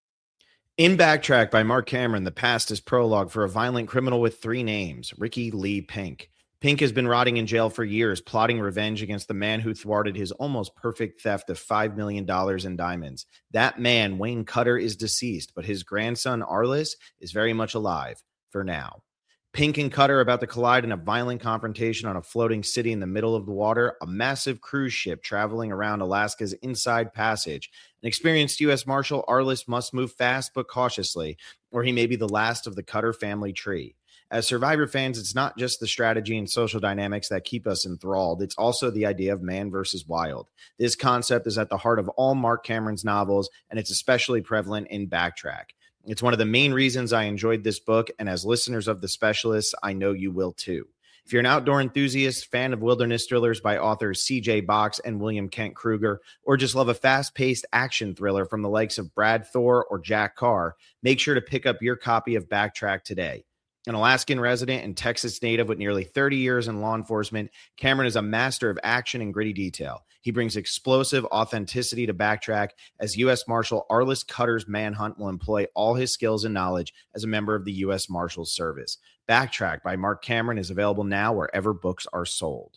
In Backtrack by Mark Cameron, the past is prologue for a violent criminal with three names, Ricky Lee Pink. Pink has been rotting in jail for years, plotting revenge against the man who thwarted his almost perfect theft of five million dollars in diamonds. That man, Wayne Cutter, is deceased, but his grandson, Arliss, is very much alive, for now. Pink and Cutter are about to collide in a violent confrontation on a floating city in the middle of the water, a massive cruise ship traveling around Alaska's Inside Passage. An experienced U S Marshal, Arliss must move fast but cautiously, or he may be the last of the Cutter family tree. As Survivor fans, it's not just the strategy and social dynamics that keep us enthralled. It's also the idea of man versus wild. This concept is at the heart of all Mark Cameron's novels, and it's especially prevalent in Backtrack. It's one of the main reasons I enjoyed this book, and as listeners of The Specialists, I know you will too. If you're an outdoor enthusiast, fan of wilderness thrillers by authors C J Box and William Kent Kruger, or just love a fast-paced action thriller from the likes of Brad Thor or Jack Carr, make sure to pick up your copy of Backtrack today. An Alaskan resident and Texas native with nearly thirty years in law enforcement, Cameron is a master of action and gritty detail. He brings explosive authenticity to Backtrack as U S Marshal Arliss Cutter's manhunt will employ all his skills and knowledge as a member of the U S Marshals Service. Backtrack by Mark Cameron is available now wherever books are sold.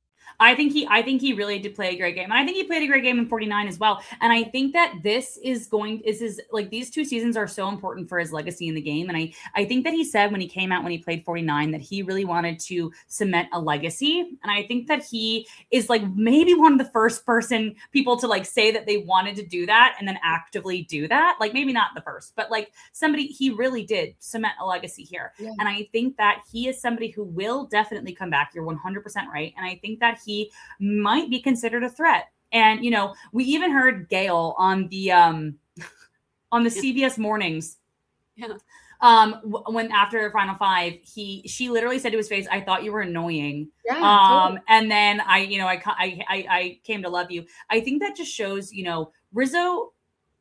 I think he I think he really did play a great game. And I think he played a great game in forty-nine as well. And I think that this is going is his like these two seasons are so important for his legacy in the game. And I I think that he said when he came out when he played forty-nine that he really wanted to cement a legacy. And I think that he is like maybe one of the first person people to like say that they wanted to do that and then actively do that. Like maybe not the first, but like somebody he really did cement a legacy here. Yeah. And I think that he is somebody who will definitely come back. You're one hundred percent right. And I think that he He might be considered a threat. And, you know, we even heard Gail on the um, on the yeah. C B S mornings. Yeah. Um, w- when after Final Five, he she literally said to his face, "I thought you were annoying." Yeah, um, totally. And then I, you know, I, I I I came to love you. I think that just shows, you know, Rizzo.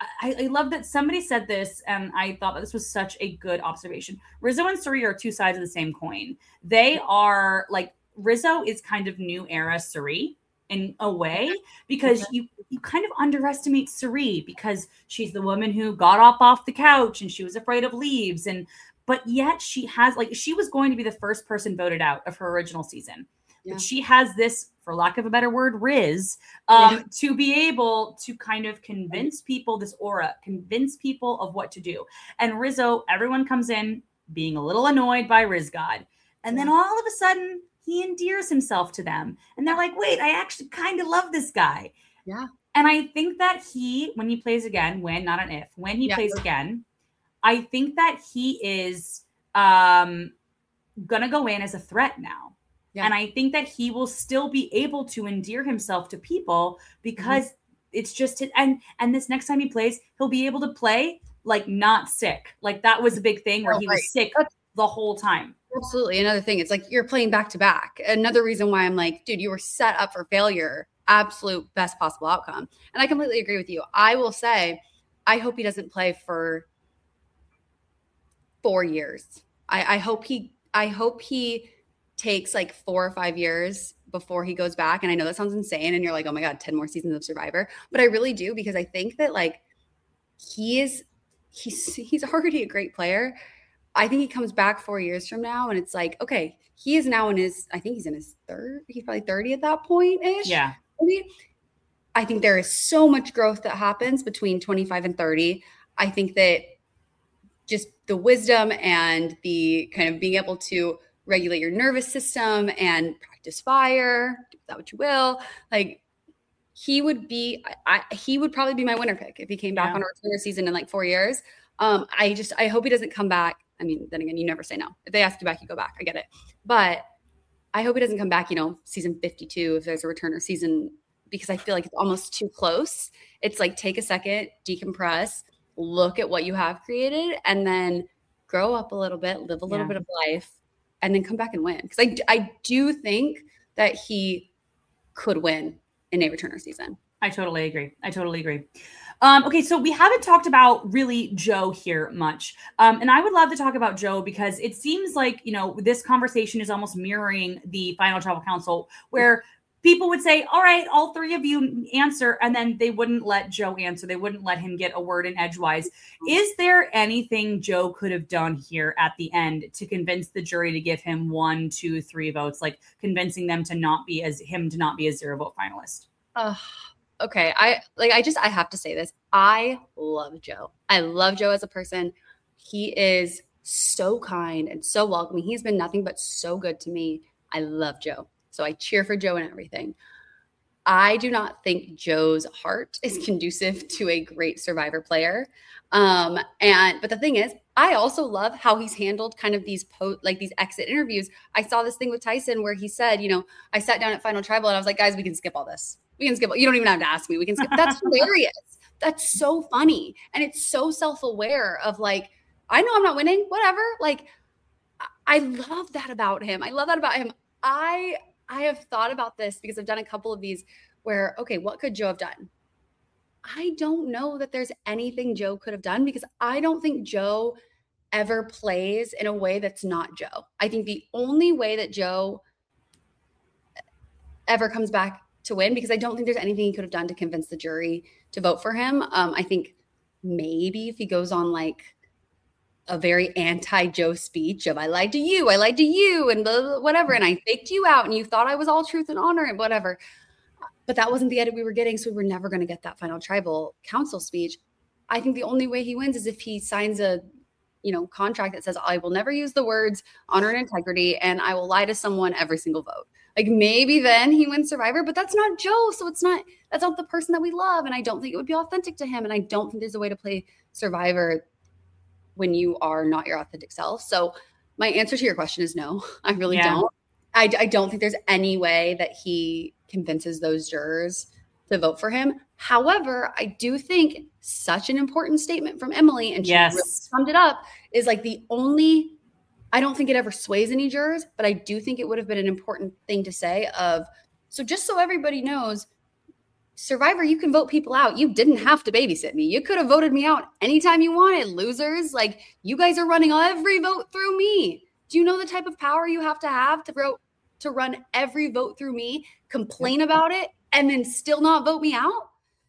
I, I love that somebody said this, and I thought that this was such a good observation. Rizzo and Cirie are two sides of the same coin. They are like, Rizzo is kind of new era Cirie in a way, because you you kind of underestimate Cirie because she's the woman who got up off the couch and she was afraid of leaves, and but yet she has, like, she was going to be the first person voted out of her original season. Yeah. But she has this, for lack of a better word, Riz, um, yeah. to be able to kind of convince people, this aura, convince people of what to do. And Rizzo, everyone comes in being a little annoyed by Riz God. And then all of a sudden, he endears himself to them. And they're like, wait, I actually kind of love this guy. Yeah. And I think that he, when he plays again, when, not an if, when he yeah. plays again, I think that he is um, going to go in as a threat now. Yeah. And I think that he will still be able to endear himself to people because mm-hmm. it's just, and and this next time he plays, he'll be able to play like not sick. Like that was a big thing where oh, he was right. sick That's- the whole time. Absolutely. Another thing, it's like you're playing back to back. Another reason why I'm like, dude, you were set up for failure. Absolute best possible outcome. And I completely agree with you. I will say, I hope he doesn't play for four years. I, I hope he, I hope he takes like four or five years before he goes back. And I know that sounds insane. And you're like, oh my God, ten more seasons of Survivor. But I really do, because I think that like he is, he's, he's already a great player. I think he comes back four years from now and it's like, okay, he is now in his, I think he's in his third, he's probably thirty at that point ish. Yeah. Maybe. I think there is so much growth that happens between twenty-five and thirty. I think that just the wisdom and the kind of being able to regulate your nervous system and practice fire, do that what you will. Like he would be, I, he would probably be my winner pick if he came back yeah. on a returner season in like four years. Um, I just, I hope he doesn't come back. I mean, then again, you never say no. If they ask you back, you go back. I get it. But I hope he doesn't come back, you know, season fifty-two, if there's a returner season, because I feel like it's almost too close. It's like, take a second, decompress, look at what you have created, and then grow up a little bit, live a little yeah. bit of life, and then come back and win. Because I, I do think that he could win in a returner season. I totally agree. I totally agree. Um, okay, so we haven't talked about really Joe here much. Um, and I would love to talk about Joe because it seems like, you know, this conversation is almost mirroring the Final Tribal Council, where people would say, all right, all three of you answer, and then they wouldn't let Joe answer. They wouldn't let him get a word in edgewise. Is there anything Joe could have done here at the end to convince the jury to give him one, two, three votes, like convincing them to not be as him to not be a zero vote finalist? Uh, okay. I like, I just, I have to say this. I love Joe. I love Joe as a person. He is so kind and so welcoming. He's been nothing but so good to me. I love Joe. So I cheer for Joe and everything. I do not think Joe's heart is conducive to a great Survivor player. Um, and, but the thing is, I also love how he's handled kind of these po- like these exit interviews. I saw this thing with Tyson where he said, you know, I sat down at Final Tribal and I was like, guys, we can skip all this. We can skip. You don't even have to ask me. We can skip. That's hilarious. That's so funny. And it's so self-aware of like, I know I'm not winning, whatever. Like, I love that about him. I love that about him. I, I have thought about this because I've done a couple of these where, okay, what could Joe have done? I don't know that there's anything Joe could have done because I don't think Joe ever plays in a way that's not Joe. I think the only way that Joe ever comes back to win, because I don't think there's anything he could have done to convince the jury to vote for him. Um, I think maybe if he goes on like a very anti-Joe speech of I lied to you, I lied to you and blah, blah, whatever. And I faked you out and you thought I was all truth and honor and whatever. But that wasn't the edit we were getting. So we were never going to get that Final Tribal Council speech. I think the only way he wins is if he signs a, you know, contract that says, I will never use the words honor and integrity, and I will lie to someone every single vote. Like maybe then he wins Survivor, but that's not Joe. So it's not, that's not the person that we love. And I don't think it would be authentic to him. And I don't think there's a way to play Survivor when you are not your authentic self. So my answer to your question is no, I really yeah. don't. I, I don't think there's any way that he convinces those jurors to vote for him. However, I do think such an important statement from Emily, and she yes. really summed it up, is like the only, I don't think it ever sways any jurors, but I do think it would have been an important thing to say of, so just so everybody knows, Survivor, you can vote people out. You didn't have to babysit me. You could have voted me out anytime you wanted, losers. Like, you guys are running every vote through me. Do you know the type of power you have to have to vote, to run every vote through me, complain about it, and then still not vote me out?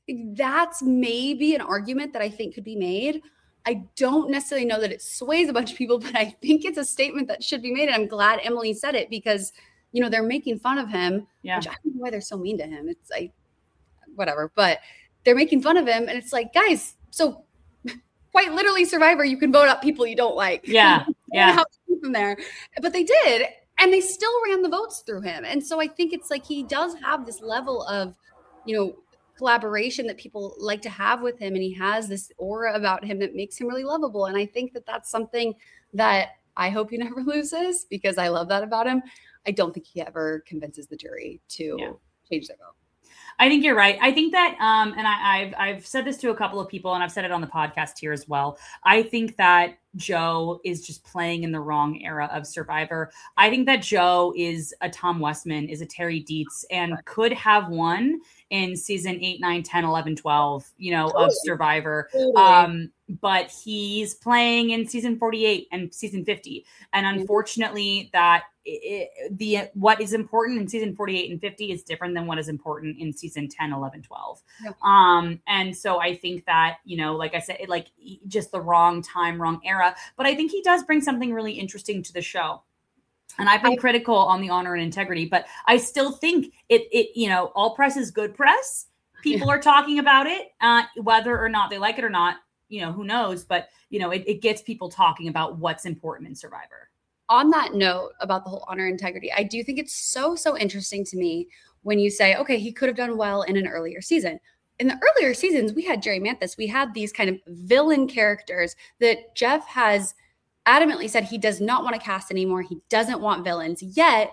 That's maybe an argument that I think could be made. I don't necessarily know that it sways a bunch of people, but I think it's a statement that should be made. And I'm glad Emily said it because, you know, they're making fun of him, yeah. which I don't know why they're so mean to him. It's like, whatever, but they're making fun of him. And it's like, guys, so quite literally Survivor, you can vote out people you don't like. Yeah. Yeah. How to keep them there. But they did. And they still ran the votes through him. And so I think it's like, he does have this level of, you know, collaboration that people like to have with him. And he has this aura about him that makes him really lovable. And I think that that's something that I hope he never loses because I love that about him. I don't think he ever convinces the jury to yeah. change their vote. I think you're right. I think that, um, and I, I've I've said this to a couple of people, and I've said it on the podcast here as well. I think that Joe is just playing in the wrong era of Survivor. I think that Joe is a Tom Westman, is a Terry Dietz, and could have won in season eight, nine, ten, eleven, twelve, you know, totally. of Survivor. Totally. Um, but he's playing in season forty-eight and season fifty. And unfortunately that it, the, what is important in season forty-eight and fifty is different than what is important in season ten, eleven, twelve. Yeah. Um, and so I think that, you know, like I said, it, like just the wrong time, wrong era, but I think he does bring something really interesting to the show. And I've been I, critical on the honor and integrity, but I still think it, it, you know, all press is good press. People yeah. are talking about it, uh, whether or not they like it or not, you know, who knows, but you know, it, it gets people talking about what's important in Survivor. On that note about the whole honor and integrity, I do think it's so, so interesting to me when you say, okay, he could have done well in an earlier season. In the earlier seasons, we had Jerry Manthis. We had these kind of villain characters that Jeff has adamantly said he does not want to cast anymore. He doesn't want villains yet.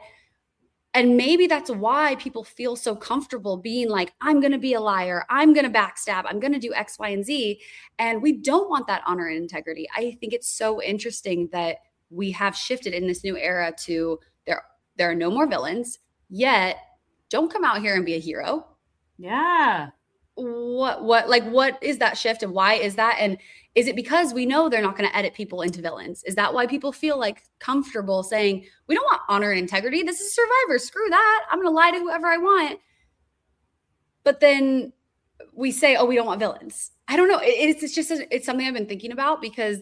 And maybe that's why people feel so comfortable being like, I'm going to be a liar. I'm going to backstab. I'm going to do X, Y, and Z. And we don't want that honor and integrity. I think it's so interesting that we have shifted in this new era to there, there are no more villains, yet don't come out here and be a hero. Yeah. What, what, like, what is that shift and why is that? And is it because we know they're not going to edit people into villains? Is that why people feel like comfortable saying, we don't want honor and integrity. This is Survivor. Screw that. I'm going to lie to whoever I want. But then we say, oh, we don't want villains. I don't know. It, it's, it's just, a, it's something I've been thinking about because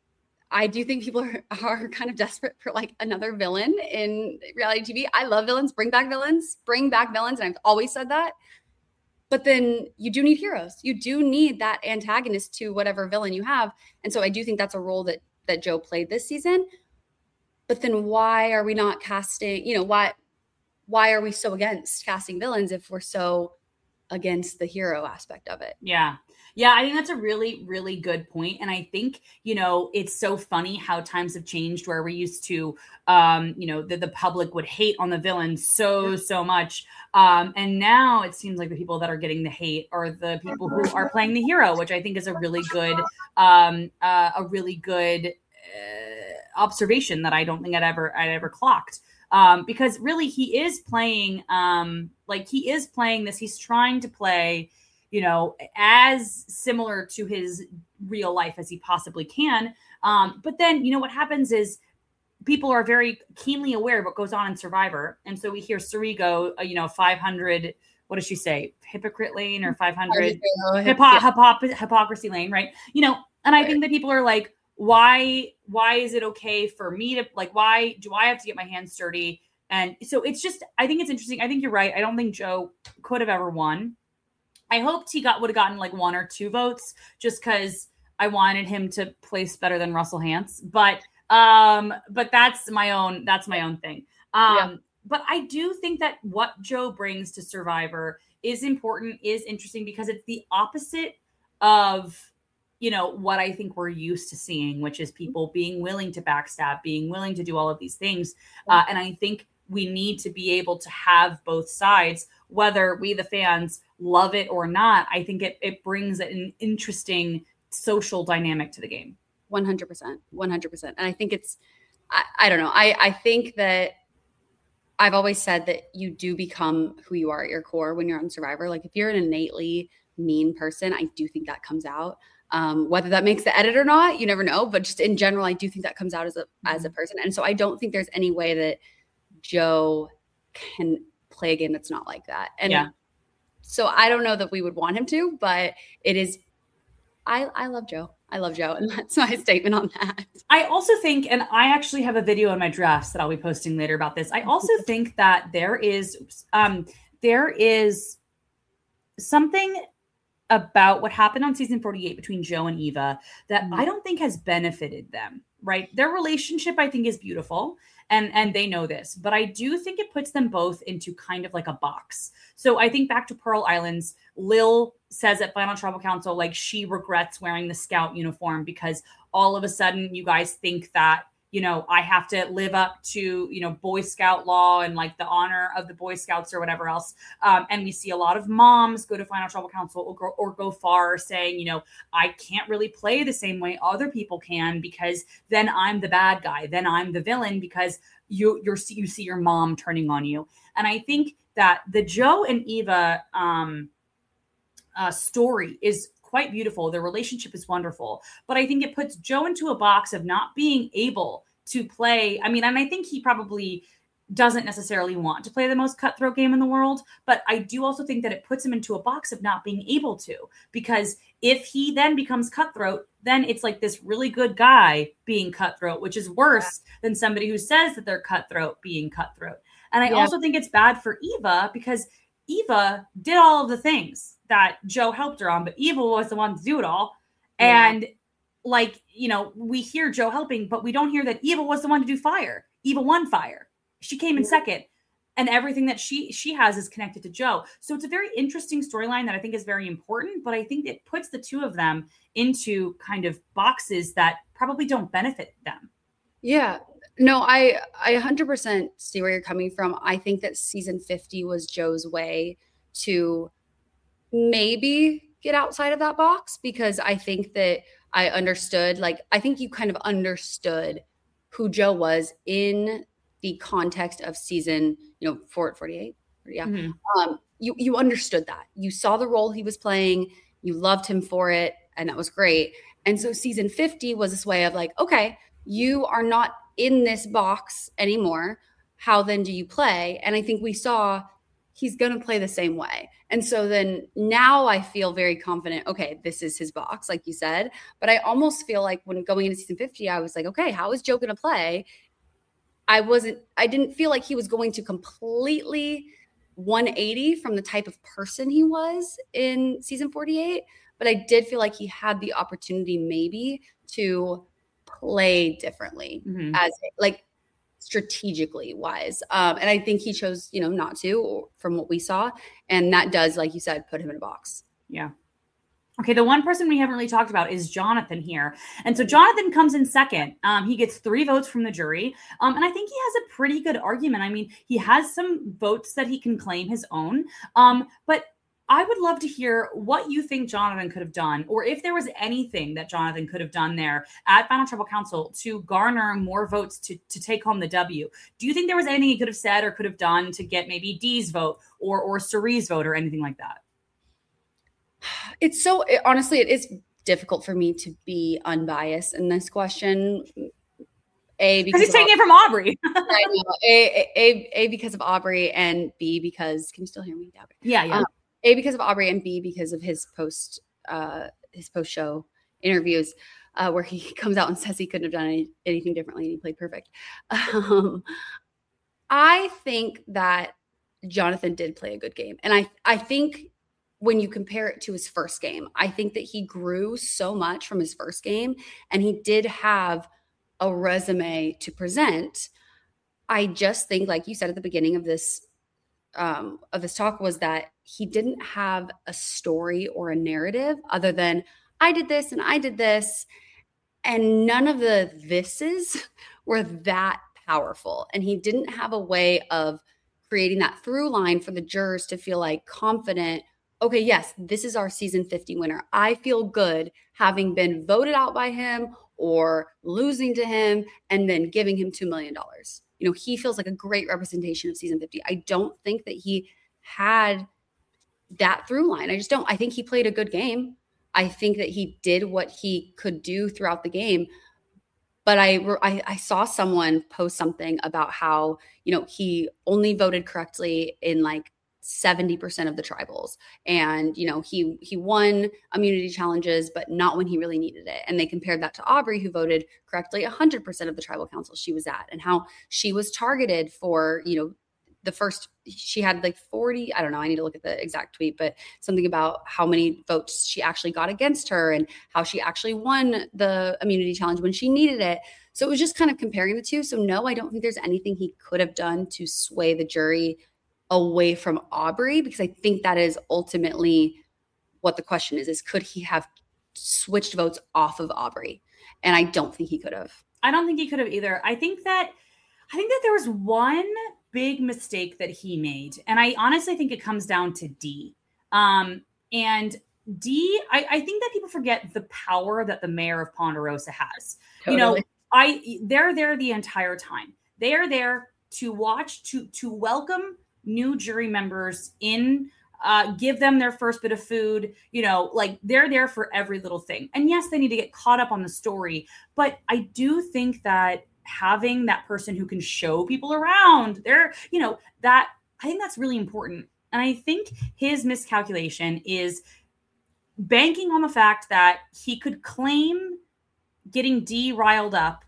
I do think people are, are kind of desperate for like another villain in reality T V. I love villains. Bring back villains. Bring back villains. And I've always said that. But then you do need heroes. You do need that antagonist to whatever villain you have. And so I do think that's a role that that Joe played this season. But then why are we not casting, you know, why why are we so against casting villains if we're so against the hero aspect of it? Yeah. Yeah, I think that's a really, really good point. And I think, you know, it's so funny how times have changed where we used to, um, you know, the, the public would hate on the villains so, so much. Um, and now it seems like the people that are getting the hate are the people who are playing the hero, which I think is a really good, um, uh, a really good uh, observation that I don't think I'd ever, I'd ever clocked. Um, because really he is playing, um, like he is playing this, he's trying to play, you know, as similar to his real life as he possibly can. Um, but then, you know, what happens is people are very keenly aware of what goes on in Survivor. And so we hear Surigo, uh, you know, five hundred, what does she say? Hypocrite lane or five hundred hypo- hypo- hypocrisy lane, right? You know, and I think that people are like, why, why is it okay for me to like, why do I have to get my hands dirty? And so it's just, I think it's interesting. I think you're right. I don't think Joe could have ever won. I hoped he got would have gotten like one or two votes just because I wanted him to place better than Russell Hantz. But um, but that's my own that's my own thing. Um, yeah. But I do think that what Joe brings to Survivor is important, is interesting because it's the opposite of, you know, what I think we're used to seeing, which is people being willing to backstab, being willing to do all of these things. Uh, and I think we need to be able to have both sides, whether we, the fans, love it or not. I think it it brings an interesting social dynamic to the game. one hundred percent. one hundred percent. And I think it's, I, I don't know. I, I think that I've always said that you do become who you are at your core when you're on Survivor. Like if you're an innately mean person, I do think that comes out. Um, whether that makes the edit or not, you never know. But just in general, I do think that comes out as a mm-hmm. as a person. And so I don't think there's any way that Joe can play a game that's not like that. And yeah. so I don't know that we would want him to, but it is. I I love Joe. I love Joe. And that's my statement on that. I also think, and I actually have a video in my drafts that I'll be posting later about this. I also think that there is, um, there is something about what happened on season forty-eight between Joe and Eva that mm-hmm. I don't think has benefited them, right? Their relationship, I think, is beautiful. And, and they know this, but I do think it puts them both into kind of like a box. So I think back to Pearl Islands, Lil says at Final Tribal Council, like she regrets wearing the scout uniform because all of a sudden you guys think that, you know, I have to live up to, you know, Boy Scout law and like the honor of the Boy Scouts or whatever else. Um, and we see a lot of moms go to Final Tribal Council or go, or go far saying, you know, I can't really play the same way other people can because then I'm the bad guy. Then I'm the villain because you you're you see your mom turning on you. And I think that the Joe and Eva um, uh, story is quite beautiful. Their relationship is wonderful, but I think it puts Joe into a box of not being able to play. I mean, and I think he probably doesn't necessarily want to play the most cutthroat game in the world, but I do also think that it puts him into a box of not being able to, because if he then becomes cutthroat, then it's like this really good guy being cutthroat, which is worse yeah. than somebody who says that they're cutthroat being cutthroat. And I yeah. also think it's bad for Eva because Eva did all of the things that Joe helped her on, but Eva was the one to do it all. Yeah. And like, you know, we hear Joe helping, but we don't hear that Eva was the one to do fire. Eva won fire. She came in yeah. second, and everything that she she has is connected to Joe. So it's a very interesting storyline that I think is very important, but I think it puts the two of them into kind of boxes that probably don't benefit them. Yeah. No, I, I one hundred percent see where you're coming from. I think that season fifty was Joe's way to maybe get outside of that box, because I think that I understood, like, I think you kind of understood who Joe was in the context of season, you know, four, forty-eight. Yeah. Mm-hmm. Um, you, you understood that. You saw the role he was playing. You loved him for it. And that was great. And so season fifty was this way of like, okay, you are not in this box anymore. How then do you play? And I think we saw he's going to play the same way. And so then now I feel very confident. Okay, this is his box, like you said. But I almost feel like when going into season fifty, I was like, okay, how is Joe going to play? I wasn't, I didn't feel like he was going to completely one eighty from the type of person he was in season forty-eight. But I did feel like he had the opportunity maybe to play differently, mm-hmm. as like strategically wise. Um, and I think he chose, you know, not to, from what we saw. And that does, like you said, put him in a box. Yeah. Okay, the one person we haven't really talked about is Jonathan here. And so Jonathan comes in second. Um, he gets three votes from the jury. Um, and I think he has a pretty good argument. I mean, he has some votes that he can claim his own. Um, but I would love to hear what you think Jonathan could have done, or if there was anything that Jonathan could have done there at Final Tribal Council to garner more votes to, to take home the W. Do you think there was anything he could have said or could have done to get maybe Dee's vote or, or Cerie's vote or anything like that? It's so, it, honestly, it is difficult for me to be unbiased in this question. A, because he's taking it from Aubrey. I know. A, a, A, because of Aubrey, and B, because, can you still hear me? Yeah, yeah. Um, A, because of Aubrey, and B, because of his post, uh, his post show interviews, uh, where he comes out and says he couldn't have done any, anything differently and he played perfect. Um, I think that Jonathan did play a good game, and I, I think when you compare it to his first game, I think that he grew so much from his first game, and he did have a resume to present. I just think, like you said at the beginning of this um, of this talk, was that he didn't have a story or a narrative other than I did this and I did this, and none of the thises were that powerful. And he didn't have a way of creating that through line for the jurors to feel like confident. Okay, yes, this is our season fifty winner. I feel good having been voted out by him or losing to him and then giving him two million dollars. you know, he feels like a great representation of season fifty. I don't think that he had that through line. I just don't. I think he played a good game. I think that he did what he could do throughout the game. But I, I, I saw someone post something about how, you know, he only voted correctly in like seventy percent of the tribals. And, you know, he, he won immunity challenges, but not when he really needed it. And they compared that to Aubrey, who voted correctly one hundred percent of the tribal council she was at, and how she was targeted for, you know, the first, she had like forty, I don't know, I need to look at the exact tweet, but something about how many votes she actually got against her and how she actually won the immunity challenge when she needed it. So it was just kind of comparing the two. So no, I don't think there's anything he could have done to sway the jury away from Aubrey, because I think that is ultimately what the question is, is could he have switched votes off of Aubrey? And I don't think he could have. I don't think he could have either. I think that, I think that there was one big mistake that he made. And I honestly think it comes down to D. Um, and D, I, I think that people forget the power that the mayor of Ponderosa has. Totally. You know, I they're there the entire time. They are there to watch, to to welcome new jury members in, uh, give them their first bit of food, you know, like they're there for every little thing. And yes, they need to get caught up on the story. But I do think that having that person who can show people around there, you know, that I think that's really important. And I think his miscalculation is banking on the fact that he could claim getting Dee riled up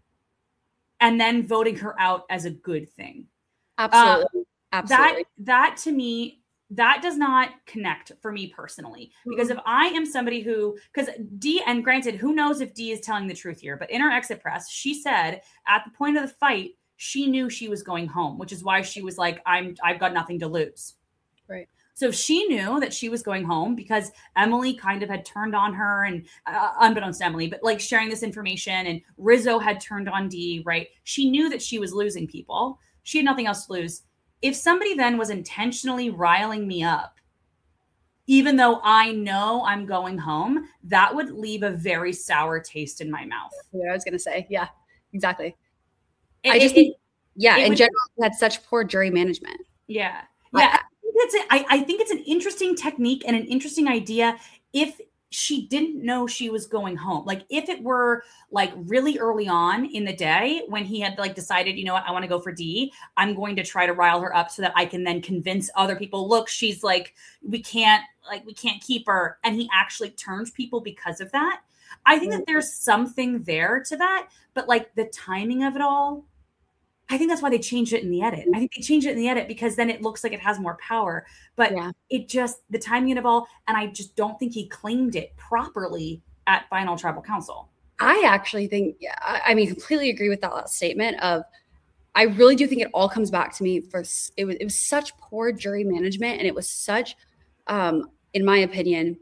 and then voting her out as a good thing. Absolutely. Uh, Absolutely. That, that to me, that does not connect for me personally, because mm-hmm. if I am somebody who, because Dee, and granted, who knows if Dee is telling the truth here, but in her exit press, she said at the point of the fight, she knew she was going home, which is why she was like, I'm, I've got nothing to lose. Right. So she knew that she was going home because Emily kind of had turned on her, and uh, unbeknownst to Emily, but like sharing this information, and Rizzo had turned on Dee, right? She knew that she was losing people. She had nothing else to lose. If somebody then was intentionally riling me up, even though I know I'm going home, that would leave a very sour taste in my mouth. Yeah, I was going to say, yeah, exactly. It, I just it, think, yeah, it in would, general, had such poor jury management. Yeah. Yeah. I, I, think it's a, I, I think it's an interesting technique and an interesting idea if she didn't know she was going home. Like if it were like really early on in the day when he had like decided, you know what, I want to go for Dee. I'm going to try to rile her up so that I can then convince other people, look, she's like, we can't like, we can't keep her. And he actually turns people because of that. I think that there's something there to that, but like the timing of it all, I think that's why they changed it in the edit. I think they changed it in the edit because then it looks like it has more power, but yeah. it just, the timing of it all, and I just don't think he claimed it properly at Final Tribal Council. I actually think, yeah, I mean, completely agree with that last statement of, I really do think it all comes back to me for, it was, it was such poor jury management, and it was such, um, in my opinion,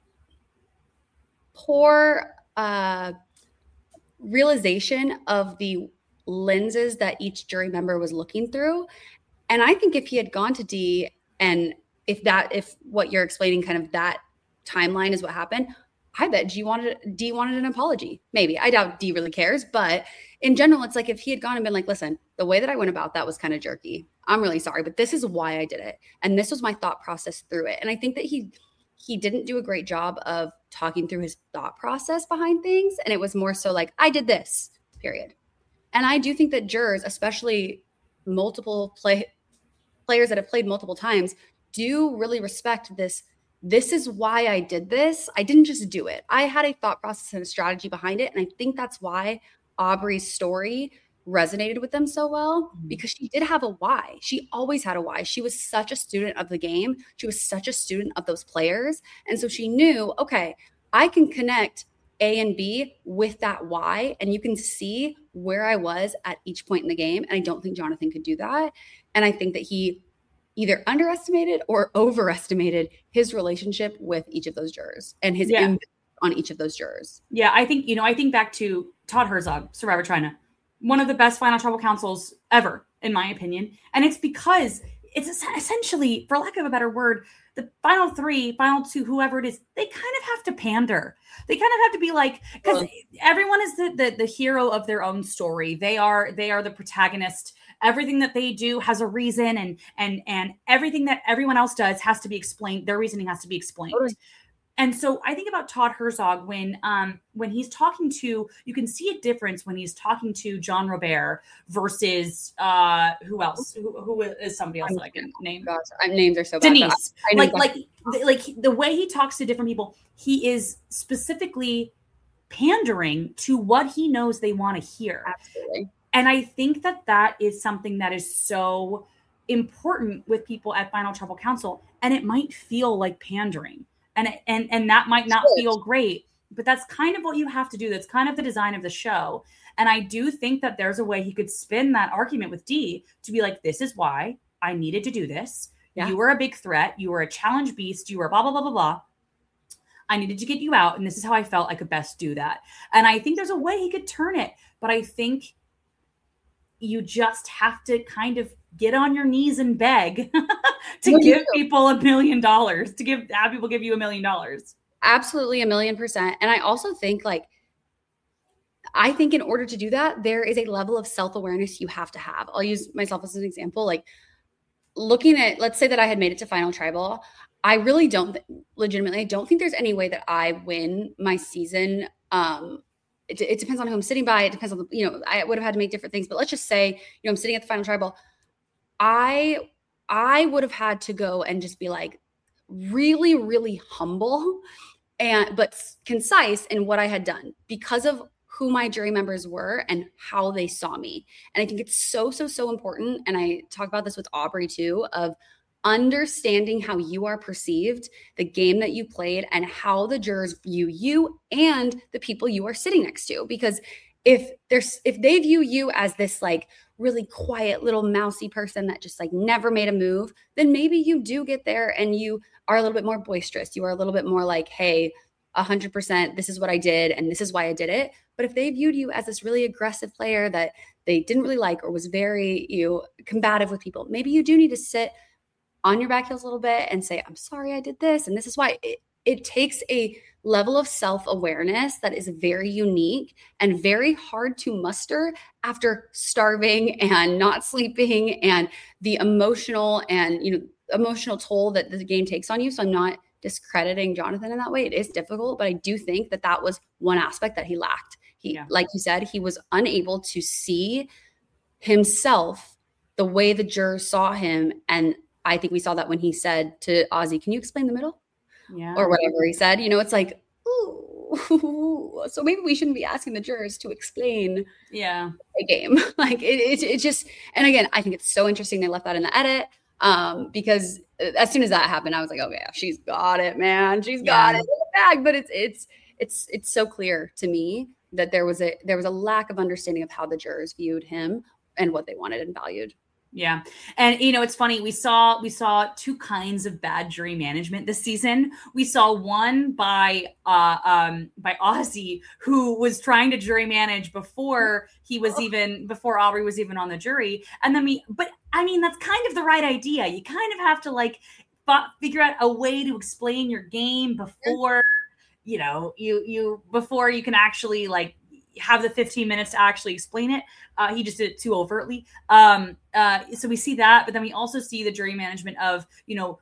poor uh, realization of the lenses that each jury member was looking through. And I think if he had gone to Dee, and if that, if what you're explaining, kind of that timeline is what happened, I bet Dee wanted, Dee wanted an apology. Maybe. I doubt Dee really cares. But in general, it's like if he had gone and been like, listen, the way that I went about that was kind of jerky. I'm really sorry, but this is why I did it. And this was my thought process through it. And I think that he, he didn't do a great job of talking through his thought process behind things. And it was more so like, I did this, period. And I do think that jurors, especially multiple play, players that have played multiple times, do really respect this. This is why I did this. I didn't just do it. I had a thought process and a strategy behind it. And I think that's why Aubrey's story resonated with them so well, because she did have a why. She always had a why. She was such a student of the game. She was such a student of those players. And so she knew, okay, I can connect A and B with that why, and you can see where I was at each point in the game. And I don't think Jonathan could do that. And I think that he either underestimated or overestimated his relationship with each of those jurors and his yeah. impact on each of those jurors. Yeah, I think, you know, I think back to Todd Herzog, Survivor China, one of the best Final Tribal Councils ever, in my opinion. And it's because it's essentially, for lack of a better word, the final three, final two, whoever it is, they kind of have to pander. They kind of have to be like, because everyone is the, the the hero of their own story. They are they are the protagonist everything that they do has a reason, and and and everything that everyone else does has to be explained. Their reasoning has to be explained. Totally. And so I think about Todd Herzog when um, when he's talking to, you can see a difference when he's talking to John Robert versus uh, who else? Who, who is somebody else that I can name? Gosh, I'm names are so bad. Denise. I like like like the way he talks to different people, he is specifically pandering to what he knows they want to hear. Absolutely. And I think that that is something that is so important with people at Final Tribal Council, and it might feel like pandering. And, and and that might not feel great, but that's kind of what you have to do. That's kind of the design of the show. And I do think that there's a way he could spin that argument with Dee to be like, this is why I needed to do this. Yeah. You were a big threat. You were a challenge beast. You were blah, blah, blah, blah, blah. I needed to get you out. And this is how I felt I could best do that. And I think there's a way he could turn it. But I think you just have to kind of get on your knees and beg to what give people a million dollars, to give have people give you a million dollars. Absolutely, a million percent. And I also think like, I think in order to do that, there is a level of self-awareness you have to have. I'll use myself as an example. Like looking at, let's say that I had made it to Final Tribal. I really don't, th- legitimately, I don't think there's any way that I win my season. Um, it, it depends on who I'm sitting by. It depends on, the, you know, I would have had to make different things. But let's just say, you know, I'm sitting at the Final Tribal. I I would have had to go and just be like really, really humble and but concise in what I had done because of who my jury members were and how they saw me. And I think it's so, so, so important. And I talk about this with Aubrey too, of understanding how you are perceived, the game that you played, and how the jurors view you and the people you are sitting next to. Because if there's if they view you as this like really quiet little mousy person that just like never made a move, then maybe you do get there and you are a little bit more boisterous. You are a little bit more like, hey, one hundred percent, this is what I did and this is why I did it. But if they viewed you as this really aggressive player that they didn't really like or was very you know, combative with people, maybe you do need to sit on your back heels a little bit and say, I'm sorry I did this. And this is why. It, it takes a level of self-awareness that is very unique and very hard to muster after starving and not sleeping and the emotional and, you know, emotional toll that the game takes on you. So I'm not discrediting Jonathan in that way. It is difficult, but I do think that that was one aspect that he lacked. He, yeah. like you said, he was unable to see himself the way the jurors saw him. And I think we saw that when he said to Ozzy, can you explain the middle? Yeah. Or whatever he said, you know, it's like, ooh, so maybe we shouldn't be asking the jurors to explain yeah. a game. Like it, it, it just, and again, I think it's so interesting they left that in the edit um, because as soon as that happened, I was like, okay, she's got it, man. She's got yeah. it in the bag. But it's, it's, it's, it's so clear to me that there was a, there was a lack of understanding of how the jurors viewed him and what they wanted and valued. Yeah. And, you know, it's funny. We saw, we saw two kinds of bad jury management this season. We saw one by, uh, um, by Ozzy, who was trying to jury manage before he was even, before Aubrey was even on the jury. And then we, but I mean, that's kind of the right idea. You kind of have to like f- figure out a way to explain your game before, you know, you, you, before you can actually like have the fifteen minutes to actually explain it. Uh, he just did it too overtly. Um, uh, so we see that, but then we also see the jury management of, you know,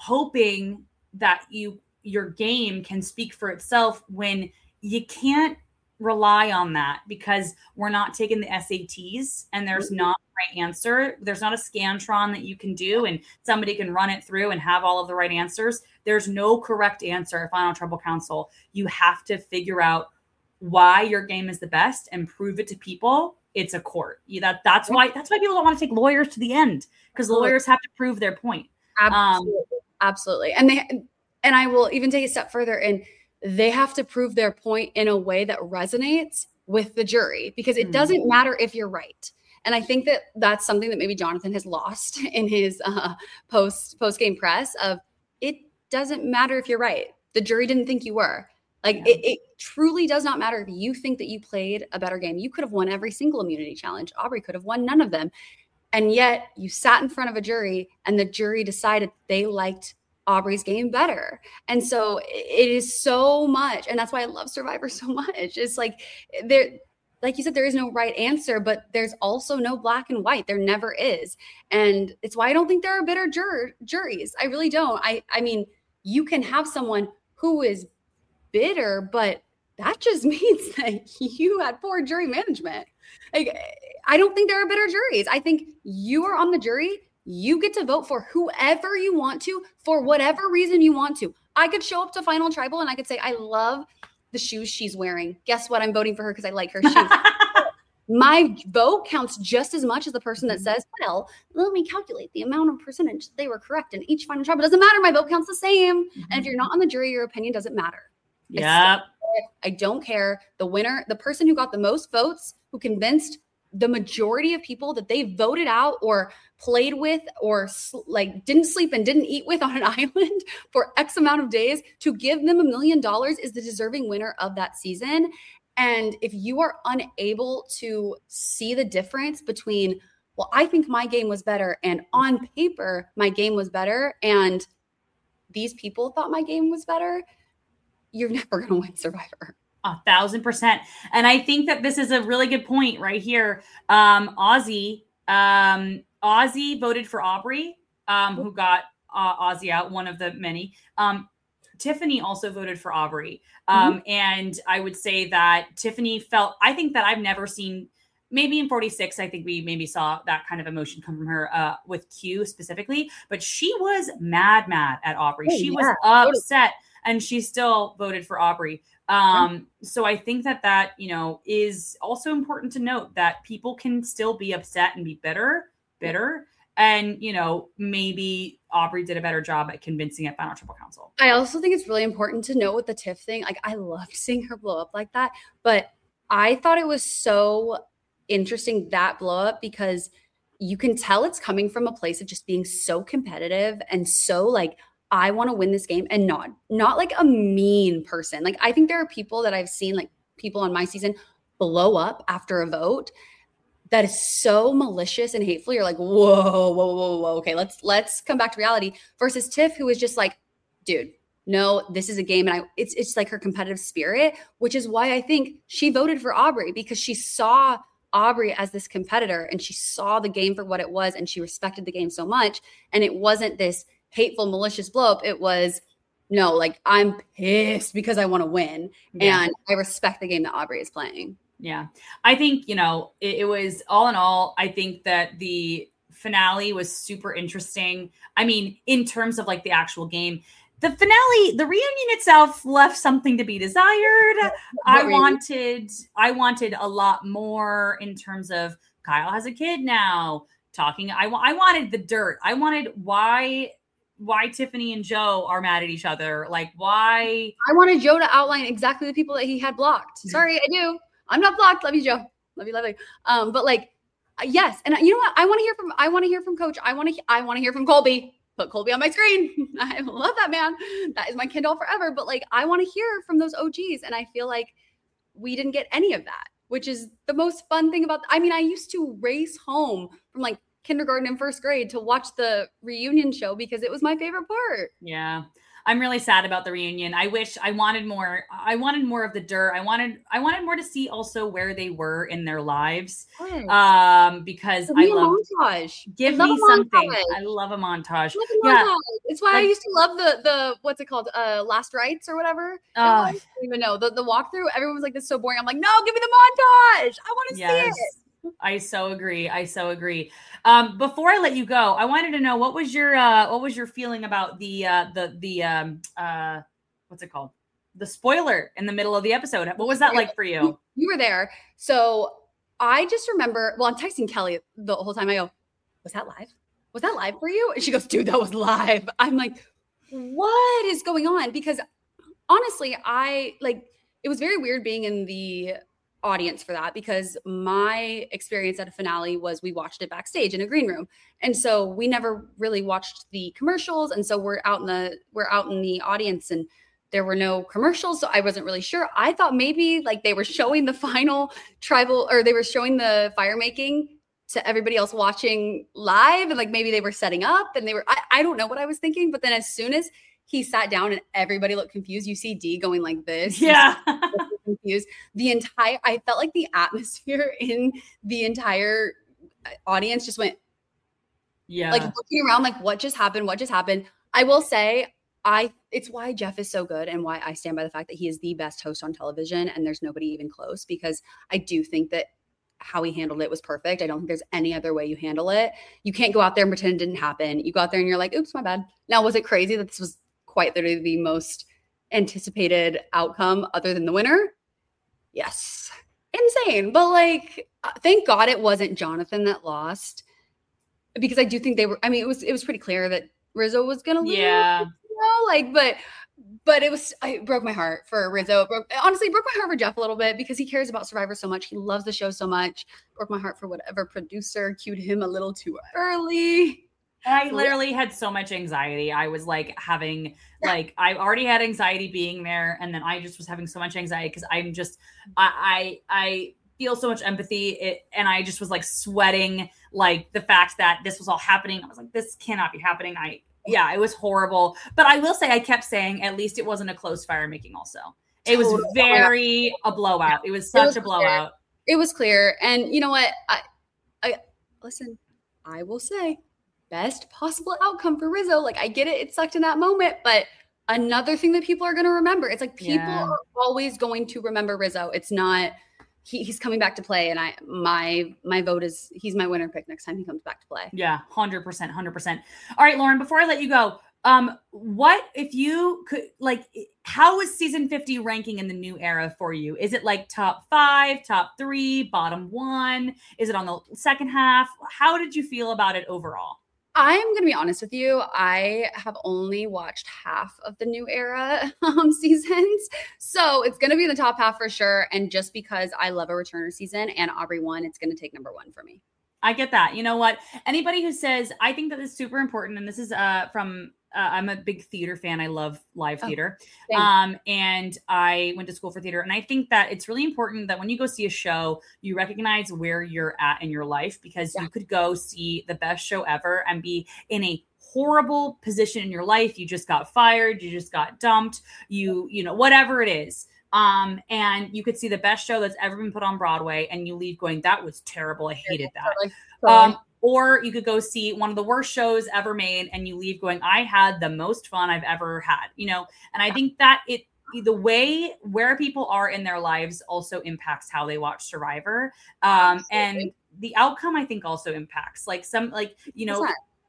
hoping that you, your game can speak for itself when you can't rely on that because we're not taking the S A Ts and there's mm-hmm. not the right answer. There's not a Scantron that you can do and somebody can run it through and have all of the right answers. There's no correct answer at Final Tribal Council. You have to figure out why your game is the best and prove it to people. It's a court. You, that that's why that's why people don't want to take lawyers to the end because lawyers have to prove their point. Absolutely, um, absolutely. And they and I will even take a step further, and they have to prove their point in a way that resonates with the jury because it mm-hmm. doesn't matter if you're right. And I think that that's something that maybe Jonathan has lost in his uh, post post game press of it doesn't matter if you're right. The jury didn't think you were. Like yeah. it, it truly does not matter if you think that you played a better game. You could have won every single immunity challenge. Aubrey could have won none of them. And yet you sat in front of a jury and the jury decided they liked Aubrey's game better. And so it is so much. And that's why I love Survivor so much. It's like there, like you said, there is no right answer, but there's also no black and white. There never is. And it's why I don't think there are bitter jur- juries. I really don't. I, I mean, you can have someone who is bitter, but that just means that you had poor jury management. Like, I don't think there are bitter juries. I think you are on the jury. You get to vote for whoever you want to, for whatever reason you want to. I could show up to Final Tribal and I could say, I love the shoes she's wearing. Guess what? I'm voting for her because I like her shoes. My vote counts just as much as the person that says, well, let me calculate the amount of percentage they were correct in each Final Tribal. It doesn't matter. My vote counts the same. Mm-hmm. And if you're not on the jury, your opinion doesn't matter. Yeah. I, I don't care. The winner, the person who got the most votes, who convinced the majority of people that they voted out or played with or sl- like didn't sleep and didn't eat with on an island for X amount of days to give them a million dollars is the deserving winner of that season. And if you are unable to see the difference between, well, I think my game was better and on paper, my game was better and these people thought my game was better, you're never going to win Survivor. A thousand percent. And I think that this is a really good point right here. Um, Ozzy, um, Ozzy voted for Aubrey, um, who got uh, Ozzy out, one of the many. Um, Tiffany also voted for Aubrey. Um, mm-hmm. And I would say that Tiffany felt, I think that I've never seen, maybe in forty-six, I think we maybe saw that kind of emotion come from her uh, with Q specifically, but she was mad, mad at Aubrey. Oh, she yeah. was upset and she still voted for Aubrey. Um, so I think that that, you know, is also important to note that people can still be upset and be bitter, bitter. And, you know, maybe Aubrey did a better job at convincing at Final Tribal Council. I also think it's really important to note with the Tiff thing. Like, I loved seeing her blow up like that, but I thought it was so interesting, that blow up, because you can tell it's coming from a place of just being so competitive and so like, I want to win this game, and not, not like a mean person. Like, I think there are people that I've seen, like people on my season, blow up after a vote that is so malicious and hateful. You're like, whoa, whoa, whoa, whoa. Okay, let's, let's come back to reality, versus Tiff, who is just like, dude, no, this is a game. And I, it's, it's like her competitive spirit, which is why I think she voted for Aubrey, because she saw Aubrey as this competitor and she saw the game for what it was. And she respected the game so much. And it wasn't this hateful, malicious blow up. It was, no, like, I'm pissed because I want to win. Yeah. And I respect the game that Aubrey is playing. Yeah. I think, you know, it, it was all in all, I think that the finale was super interesting. I mean, in terms of like the actual game, the finale, the reunion itself left something to be desired. I wanted, I wanted a lot more in terms of Kyle has a kid now talking. I, I wanted the dirt. I wanted why, why Tiffany and Joe are mad at each other. Like, why? I wanted Joe to outline exactly the people that he had blocked. Sorry, I do. I'm not blocked. Love you, Joe. Love you, love you. Um, but like, yes. And you know what? I want to hear from, I want to hear from Coach. I want to, I want to hear from Colby. Put Colby on my screen. I love that man. That is my Kindle forever. But like, I want to hear from those O Gs. And I feel like we didn't get any of that, which is the most fun thing about, I mean, I used to race home from like kindergarten and first grade to watch the reunion show because it was my favorite part. Yeah. I'm really sad about the reunion. I wish I wanted more. I wanted more of the dirt. I wanted, I wanted more to see also where they were in their lives. Yes. Um, because give I me love, a montage. give me something. I love a montage. Love a yeah. montage. It's why like, I used to love the, the, what's it called? Uh, Last Rites or whatever. Uh, I don't even know the, the walkthrough. Everyone was like, this is so boring. I'm like, no, give me the montage. I want to yes. see it. I so agree. I so agree. Um, before I let you go, I wanted to know what was your uh, what was your feeling about the uh, the the um, uh, what's it called? The spoiler in the middle of the episode. What was that like for you? You were there, so I just remember. Well, I'm texting Kelly the whole time. I go, "Was that live? Was that live for you?" And she goes, "Dude, that was live." I'm like, "What is going on?" Because honestly, I like it was very weird being in the audience for that, because my experience at a finale was we watched it backstage in a green room, and so we never really watched the commercials, and so we're out in the we're out in the audience and there were no commercials, so I wasn't really sure. I thought maybe like they were showing the final tribal, or they were showing the fire making to everybody else watching live, and like maybe they were setting up and they were I, I don't know what I was thinking. But then as soon as he sat down and everybody looked confused, you see Dee going like this. Yeah. confused. The entire, I felt like the atmosphere in the entire audience just went, yeah, like looking around, like what just happened? What just happened? I will say, I, it's why Jeff is so good and why I stand by the fact that he is the best host on television and there's nobody even close, because I do think that how he handled it was perfect. I don't think there's any other way you handle it. You can't go out there and pretend it didn't happen. You go out there and you're like, oops, my bad. Now, was it crazy that this was quite literally the most anticipated outcome other than the winner? Yes. Insane. But like, thank God it wasn't Jonathan that lost, because I do think they were, I mean, it was, it was pretty clear that Rizzo was going to lose. Yeah. You know? Like, but But it was, it broke my heart for Rizzo. It broke, honestly, it broke my heart for Jeff a little bit because he cares about Survivor so much. He loves the show so much. Broke my heart for whatever producer cued him a little too early. I literally had so much anxiety. I was like having, like, I already had anxiety being there. And then I just was having so much anxiety because I'm just, I, I, I feel so much empathy. It, and I just was like sweating, like the fact that this was all happening. I was like, this cannot be happening. I, Yeah, it was horrible. But I will say, I kept saying, at least it wasn't a close fire making also. It was very a blowout. It was such it was a blowout. Clear. It was clear. And you know what? I, I listen, I will say, best possible outcome for Rizzo. Like, I get it. It sucked in that moment. But another thing that people are going to remember, it's like people yeah. are always going to remember Rizzo. It's not, he, he's coming back to play. And I, my, my vote is he's my winner pick next time he comes back to play. Yeah. one hundred percent, one hundred percent. All right, Lauren, before I let you go, um, what if you could, like, how is season fifty ranking in the new era for you? Is it like top five, top three, bottom one? Is it on the second half? How did you feel about it overall? I'm going to be honest with you. I have only watched half of the new era um, seasons. So it's going to be in the top half for sure. And just because I love a returner season and Aubrey won, it's going to take number one for me. I get that. You know what? Anybody who says, I think that this is super important. And this is uh, from, uh, I'm a big theater fan. I love live theater. Oh, um, and I went to school for theater. And I think that it's really important that when you go see a show, you recognize where you're at in your life, because yeah. you could go see the best show ever and be in a horrible position in your life. You just got fired. You just got dumped. You, you know, whatever it is. Um, and you could see the best show that's ever been put on Broadway and you leave going, that was terrible. I hated that. Um, or you could go see one of the worst shows ever made and you leave going, I had the most fun I've ever had, you know? And I think that it, the way where people are in their lives also impacts how they watch Survivor. Um, and the outcome, I think, also impacts like some, like, you know,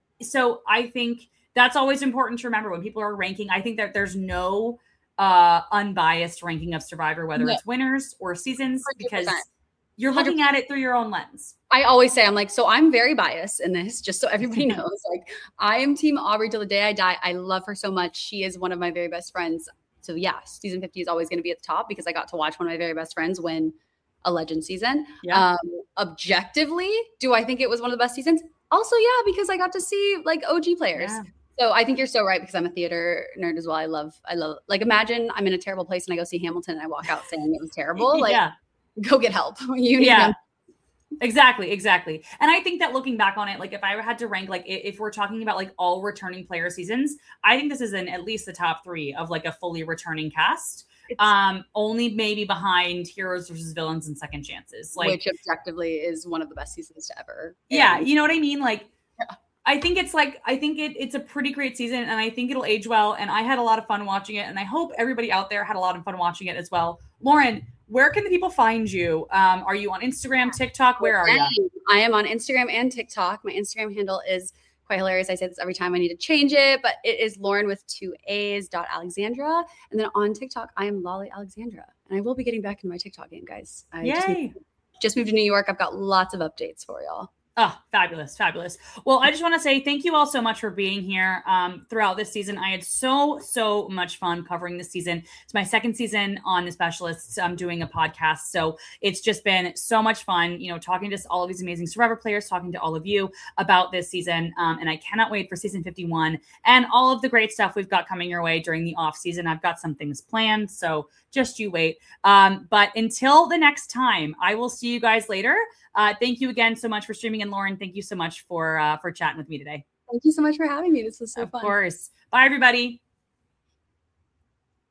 so I think that's always important to remember when people are ranking. I think that there's no uh unbiased ranking of Survivor, whether yeah. it's winners or seasons, because you're looking at it through your own lens. I always say, I'm like, so I'm very biased in this, just so everybody knows. Like, I am team Aubrey till the day I die. I love her so much. She is one of my very best friends. So yeah, season fifty is always going to be at the top because I got to watch one of my very best friends win a legend season. Yeah. Um, objectively, do I think it was one of the best seasons? Also, yeah, because I got to see like O G players. Yeah. So I think you're so right, because I'm a theater nerd as well. I love, I love, like, imagine I'm in a terrible place and I go see Hamilton and I walk out saying it was terrible. Like, yeah. go get help. You need yeah. them. Exactly. Exactly. And I think that looking back on it, like if I had to rank, like if we're talking about like all returning player seasons, I think this is in at least the top three of like a fully returning cast. It's, um, only maybe behind Heroes versus Villains and Second Chances. Like, which objectively is one of the best seasons to ever. Yeah. You know what I mean? Like, yeah. I think it's like, I think it, it's a pretty great season and I think it'll age well. And I had a lot of fun watching it. And I hope everybody out there had a lot of fun watching it as well. Lauren, where can the people find you? Um, are you on Instagram, TikTok? Where are you? I am on Instagram and TikTok. My Instagram handle is quite hilarious. I say this every time, I need to change it, but it is Lauren with two A's dot Alexandra. And then on TikTok, I am Lolly Alexandra. And I will be getting back in my TikTok game, guys. I Yay. Just moved, just moved to New York. I've got lots of updates for y'all. Oh, fabulous. Fabulous. Well, I just want to say thank you all so much for being here um, throughout this season. I had so, so much fun covering this season. It's my second season on The Specialists. I'm doing a podcast. So it's just been so much fun, you know, talking to all of these amazing Survivor players, talking to all of you about this season. Um, and I cannot wait for season fifty-one and all of the great stuff we've got coming your way during the off season. I've got some things planned, so just you wait. Um, but until the next time, I will see you guys later. Uh, thank you again so much for streaming. And Lauren, thank you so much for uh, for chatting with me today. Thank you so much for having me. This was so of fun. Of course. Bye, everybody.